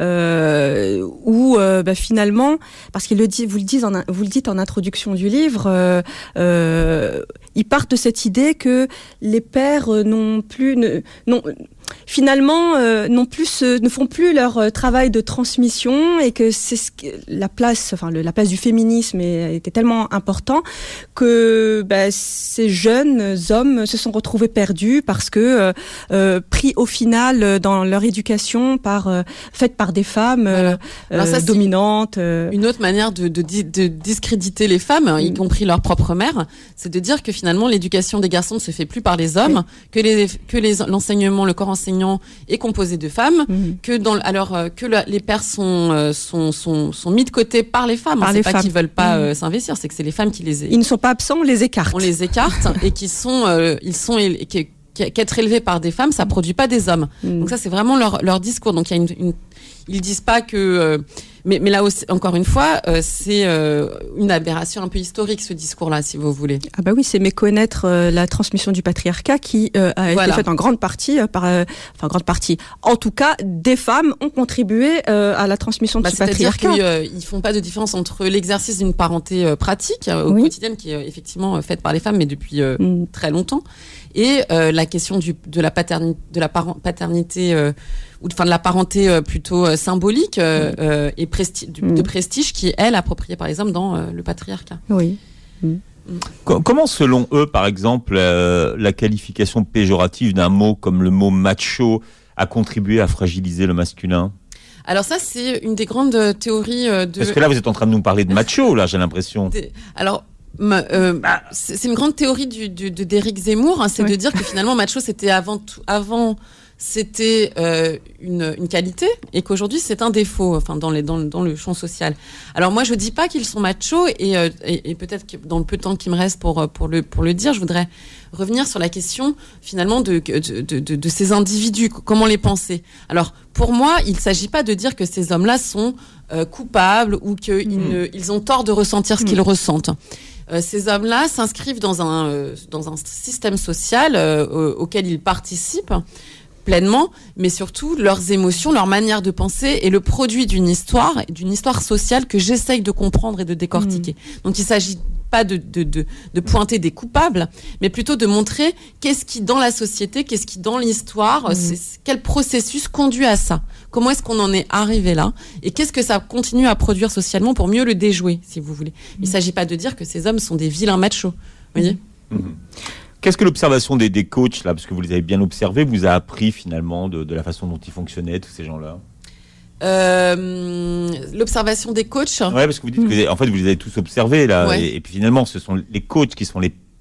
euh, où euh, bah, finalement, parce qu'il le dit, vous le dites en, vous le dites en introduction du livre, euh, euh, ils partent de cette idée que les pères n'ont plus, ne, non, finalement, euh, non plus, euh, ne font plus leur euh, travail de transmission, et que c'est ce que, la place, enfin le, la place du féminisme est, était tellement important que bah, ces jeunes hommes se sont retrouvés perdus parce que euh, euh, pris au final dans leur éducation par euh, faite par des femmes voilà. euh, ça, dominantes. Euh... Une autre manière de, de, de discréditer les femmes, mmh. y compris leur propre mère, c'est de dire que finalement l'éducation des garçons ne se fait plus par les hommes, oui. que les que les l'enseignement, le corps enseignant est composé de femmes, mmh. que dans alors euh, que la, les pères sont, euh, sont sont sont mis de côté par les femmes. Par c'est les pas femmes. Qu'ils veulent pas mmh. euh, s'investir, c'est que c'est les femmes qui les. Ils ne sont pas absents, on les écarte. On les écarte et qui sont euh, ils sont qui, qu'être élevé par des femmes, ça produit pas des hommes. Mmh. Donc ça, c'est vraiment leur leur discours. Donc il y a une, une ils disent pas que euh, mais mais là aussi, encore une fois, euh, c'est euh, une aberration un peu historique, ce discours-là, si vous voulez. Ah bah oui, c'est méconnaître euh, la transmission du patriarcat qui euh, a voilà. été faite en grande partie euh, par euh, enfin grande partie. En tout cas, des femmes ont contribué euh, à la transmission de bah, ce patriarcat. C'est-à-dire qu'ils euh, font pas de différence entre l'exercice d'une parenté euh, pratique euh, au oui. quotidien, qui est euh, effectivement euh, faite par les femmes, mais depuis euh, mmh. très longtemps, et euh, la question du de la paternité de la paternité euh, ou enfin de la parenté euh, plutôt euh, symbolique euh, mmh. euh, et presti- du, mmh. de prestige qui est elle appropriée par les hommes dans euh, le patriarcat. Oui. Mmh. Mmh. Comment, selon eux, par exemple, euh, la qualification péjorative d'un mot comme le mot macho a contribué à fragiliser le masculin ? Alors ça, c'est une des grandes théories euh, de... Parce que là, vous êtes en train de nous parler de macho, là, j'ai l'impression. Alors... Euh, c'est une grande théorie du, du, de d'Éric Zemmour, hein, c'est oui. de dire que finalement macho c'était avant tout, avant c'était euh, une, une qualité et qu'aujourd'hui c'est un défaut, enfin dans les dans, dans le champ social. Alors moi je dis pas qu'ils sont machos et, euh, et, et peut-être que dans le peu de temps qui me reste pour pour le pour le dire, je voudrais revenir sur la question finalement de de de, de, de ces individus, comment les penser. Alors pour moi il s'agit pas de dire que ces hommes-là sont euh, coupables ou qu'ils mmh. ne ils ont tort de ressentir ce mmh. qu'ils ressentent. Euh, ces hommes-là s'inscrivent dans un euh, dans un système social euh, auquel ils participent pleinement, mais surtout leurs émotions, leur manière de penser est le produit d'une histoire, d'une histoire sociale que j'essaye de comprendre et de décortiquer. Mmh. Donc il s'agit pas de, de de de pointer des coupables, mais plutôt de montrer qu'est-ce qui dans la société, qu'est-ce qui dans l'histoire, mmh. c'est, quel processus conduit à ça. Comment est-ce qu'on en est arrivé là et qu'est-ce que ça continue à produire socialement pour mieux le déjouer, si vous voulez. Il ne mmh. s'agit pas de dire que ces hommes sont des vilains machos. Vous voyez mmh. Qu'est-ce que l'observation des, des coachs, là, parce que vous les avez bien observés, vous a appris finalement de, de la façon dont ils fonctionnaient, tous ces gens-là ? Euh, l'observation des coachs. Ouais, parce que vous dites mmh. que en fait vous les avez tous observés là, ouais. et, et puis finalement ce sont les coachs qui sont les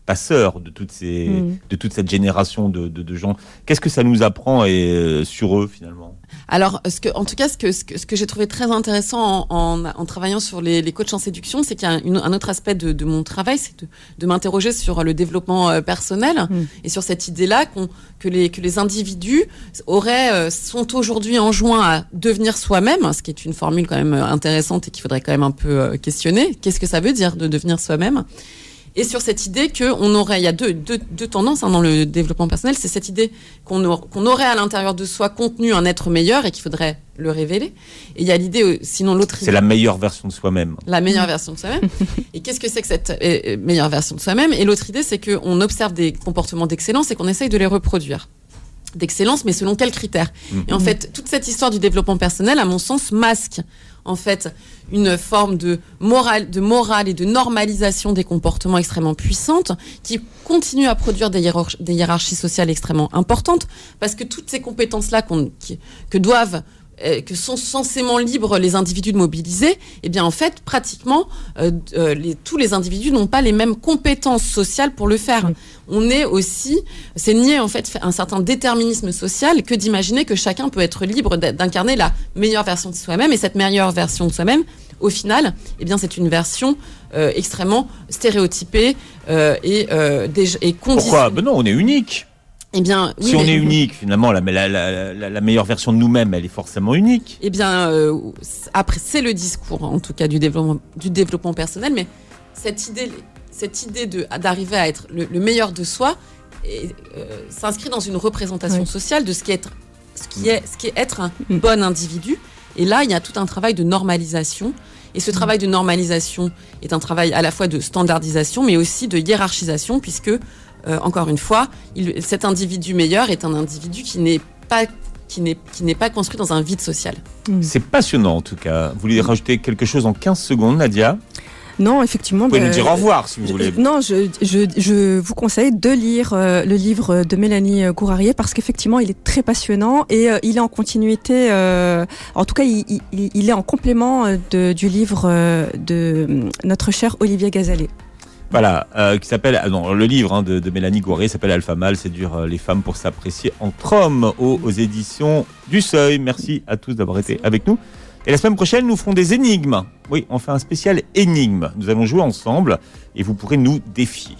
passeurs de toutes ces, Mmh. de toute cette génération de, de, de gens. Qu'est-ce que ça nous apprend et, euh, sur eux finalement? Alors, ce que, en tout cas, ce que, ce que, ce que j'ai trouvé très intéressant en, en, en travaillant sur les, les coachs en séduction, c'est qu'il y a une, un autre aspect de, de mon travail, c'est de, de m'interroger sur le développement euh, personnel Mmh. et sur cette idée-là qu'on, que, les, que les individus auraient, euh, sont aujourd'hui enjoints à devenir soi-même, ce qui est une formule quand même intéressante et qu'il faudrait quand même un peu euh, questionner. Qu'est-ce que ça veut dire de devenir soi-même? Et sur cette idée qu'on aurait, il y a deux, deux, deux tendances hein, dans le développement personnel, c'est cette idée qu'on, a, qu'on aurait à l'intérieur de soi contenu un être meilleur et qu'il faudrait le révéler. Et il y a l'idée, sinon l'autre idée... C'est la meilleure version de soi-même. La meilleure version de soi-même. Et qu'est-ce que c'est que cette euh, meilleure version de soi-même? Et l'autre idée, c'est qu'on observe des comportements d'excellence et qu'on essaye de les reproduire. D'excellence, mais selon quels critères? Mmh. Et en fait, toute cette histoire du développement personnel, à mon sens, masque en fait une forme de morale, de morale et de normalisation des comportements extrêmement puissantes qui continuent à produire des, hiérarch- des hiérarchies sociales extrêmement importantes parce que toutes ces compétences-là qu'on, qui, que doivent euh, que sont censément libres les individus de mobiliser, eh bien en fait pratiquement euh, euh, les, tous les individus n'ont pas les mêmes compétences sociales pour le faire. Oui. On est aussi, c'est nier en fait un certain déterminisme social que d'imaginer que chacun peut être libre d'incarner la meilleure version de soi-même et cette meilleure version de soi-même, au final, eh bien c'est une version euh, extrêmement stéréotypée euh, et, euh, et conditionnée. Pourquoi? Ben non, on est unique. Eh bien, oui, si on mais... est unique, finalement, la, la, la, la, la meilleure version de nous-mêmes, elle est forcément unique. Eh bien, euh, après, c'est le discours, en tout cas, du développement, du développement personnel, mais cette idée, cette idée de, d'arriver à être le, le meilleur de soi et, euh, s'inscrit dans une représentation oui. sociale de ce qui est être, ce qui est, ce qui est être un mmh. bon individu. Et là, il y a tout un travail de normalisation. Et ce mmh. travail de normalisation est un travail à la fois de standardisation, mais aussi de hiérarchisation, puisque Euh, encore une fois, il, cet individu meilleur est un individu qui n'est pas qui n'est qui n'est pas construit dans un vide social. Mmh. C'est passionnant en tout cas. Vous voulez mmh. rajouter quelque chose en quinze secondes, Nadia? Non, effectivement. Vous pouvez bah, nous dire au revoir si vous je, voulez. Non, je, je, je vous conseille de lire euh, le livre de Mélanie Gourarier parce qu'effectivement, il est très passionnant et euh, il est en continuité. Euh, en tout cas, il, il, il est en complément de, du livre euh, de notre chère Olivia Gazalet. Voilà, euh, qui s'appelle, ah non, le livre hein, de, de Mélanie Gourarier s'appelle Alpha Male, séduire euh, les femmes pour s'apprécier entre hommes aux, aux éditions du Seuil. Merci à tous d'avoir été avec nous. Et la semaine prochaine, nous ferons des énigmes. Oui, on fait un spécial énigmes. Nous allons jouer ensemble et vous pourrez nous défier.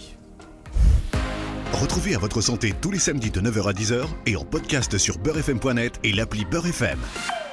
Retrouvez À Votre Santé tous les samedis de neuf heures à dix heures et en podcast sur beurre f m point net et l'appli Beurre F M.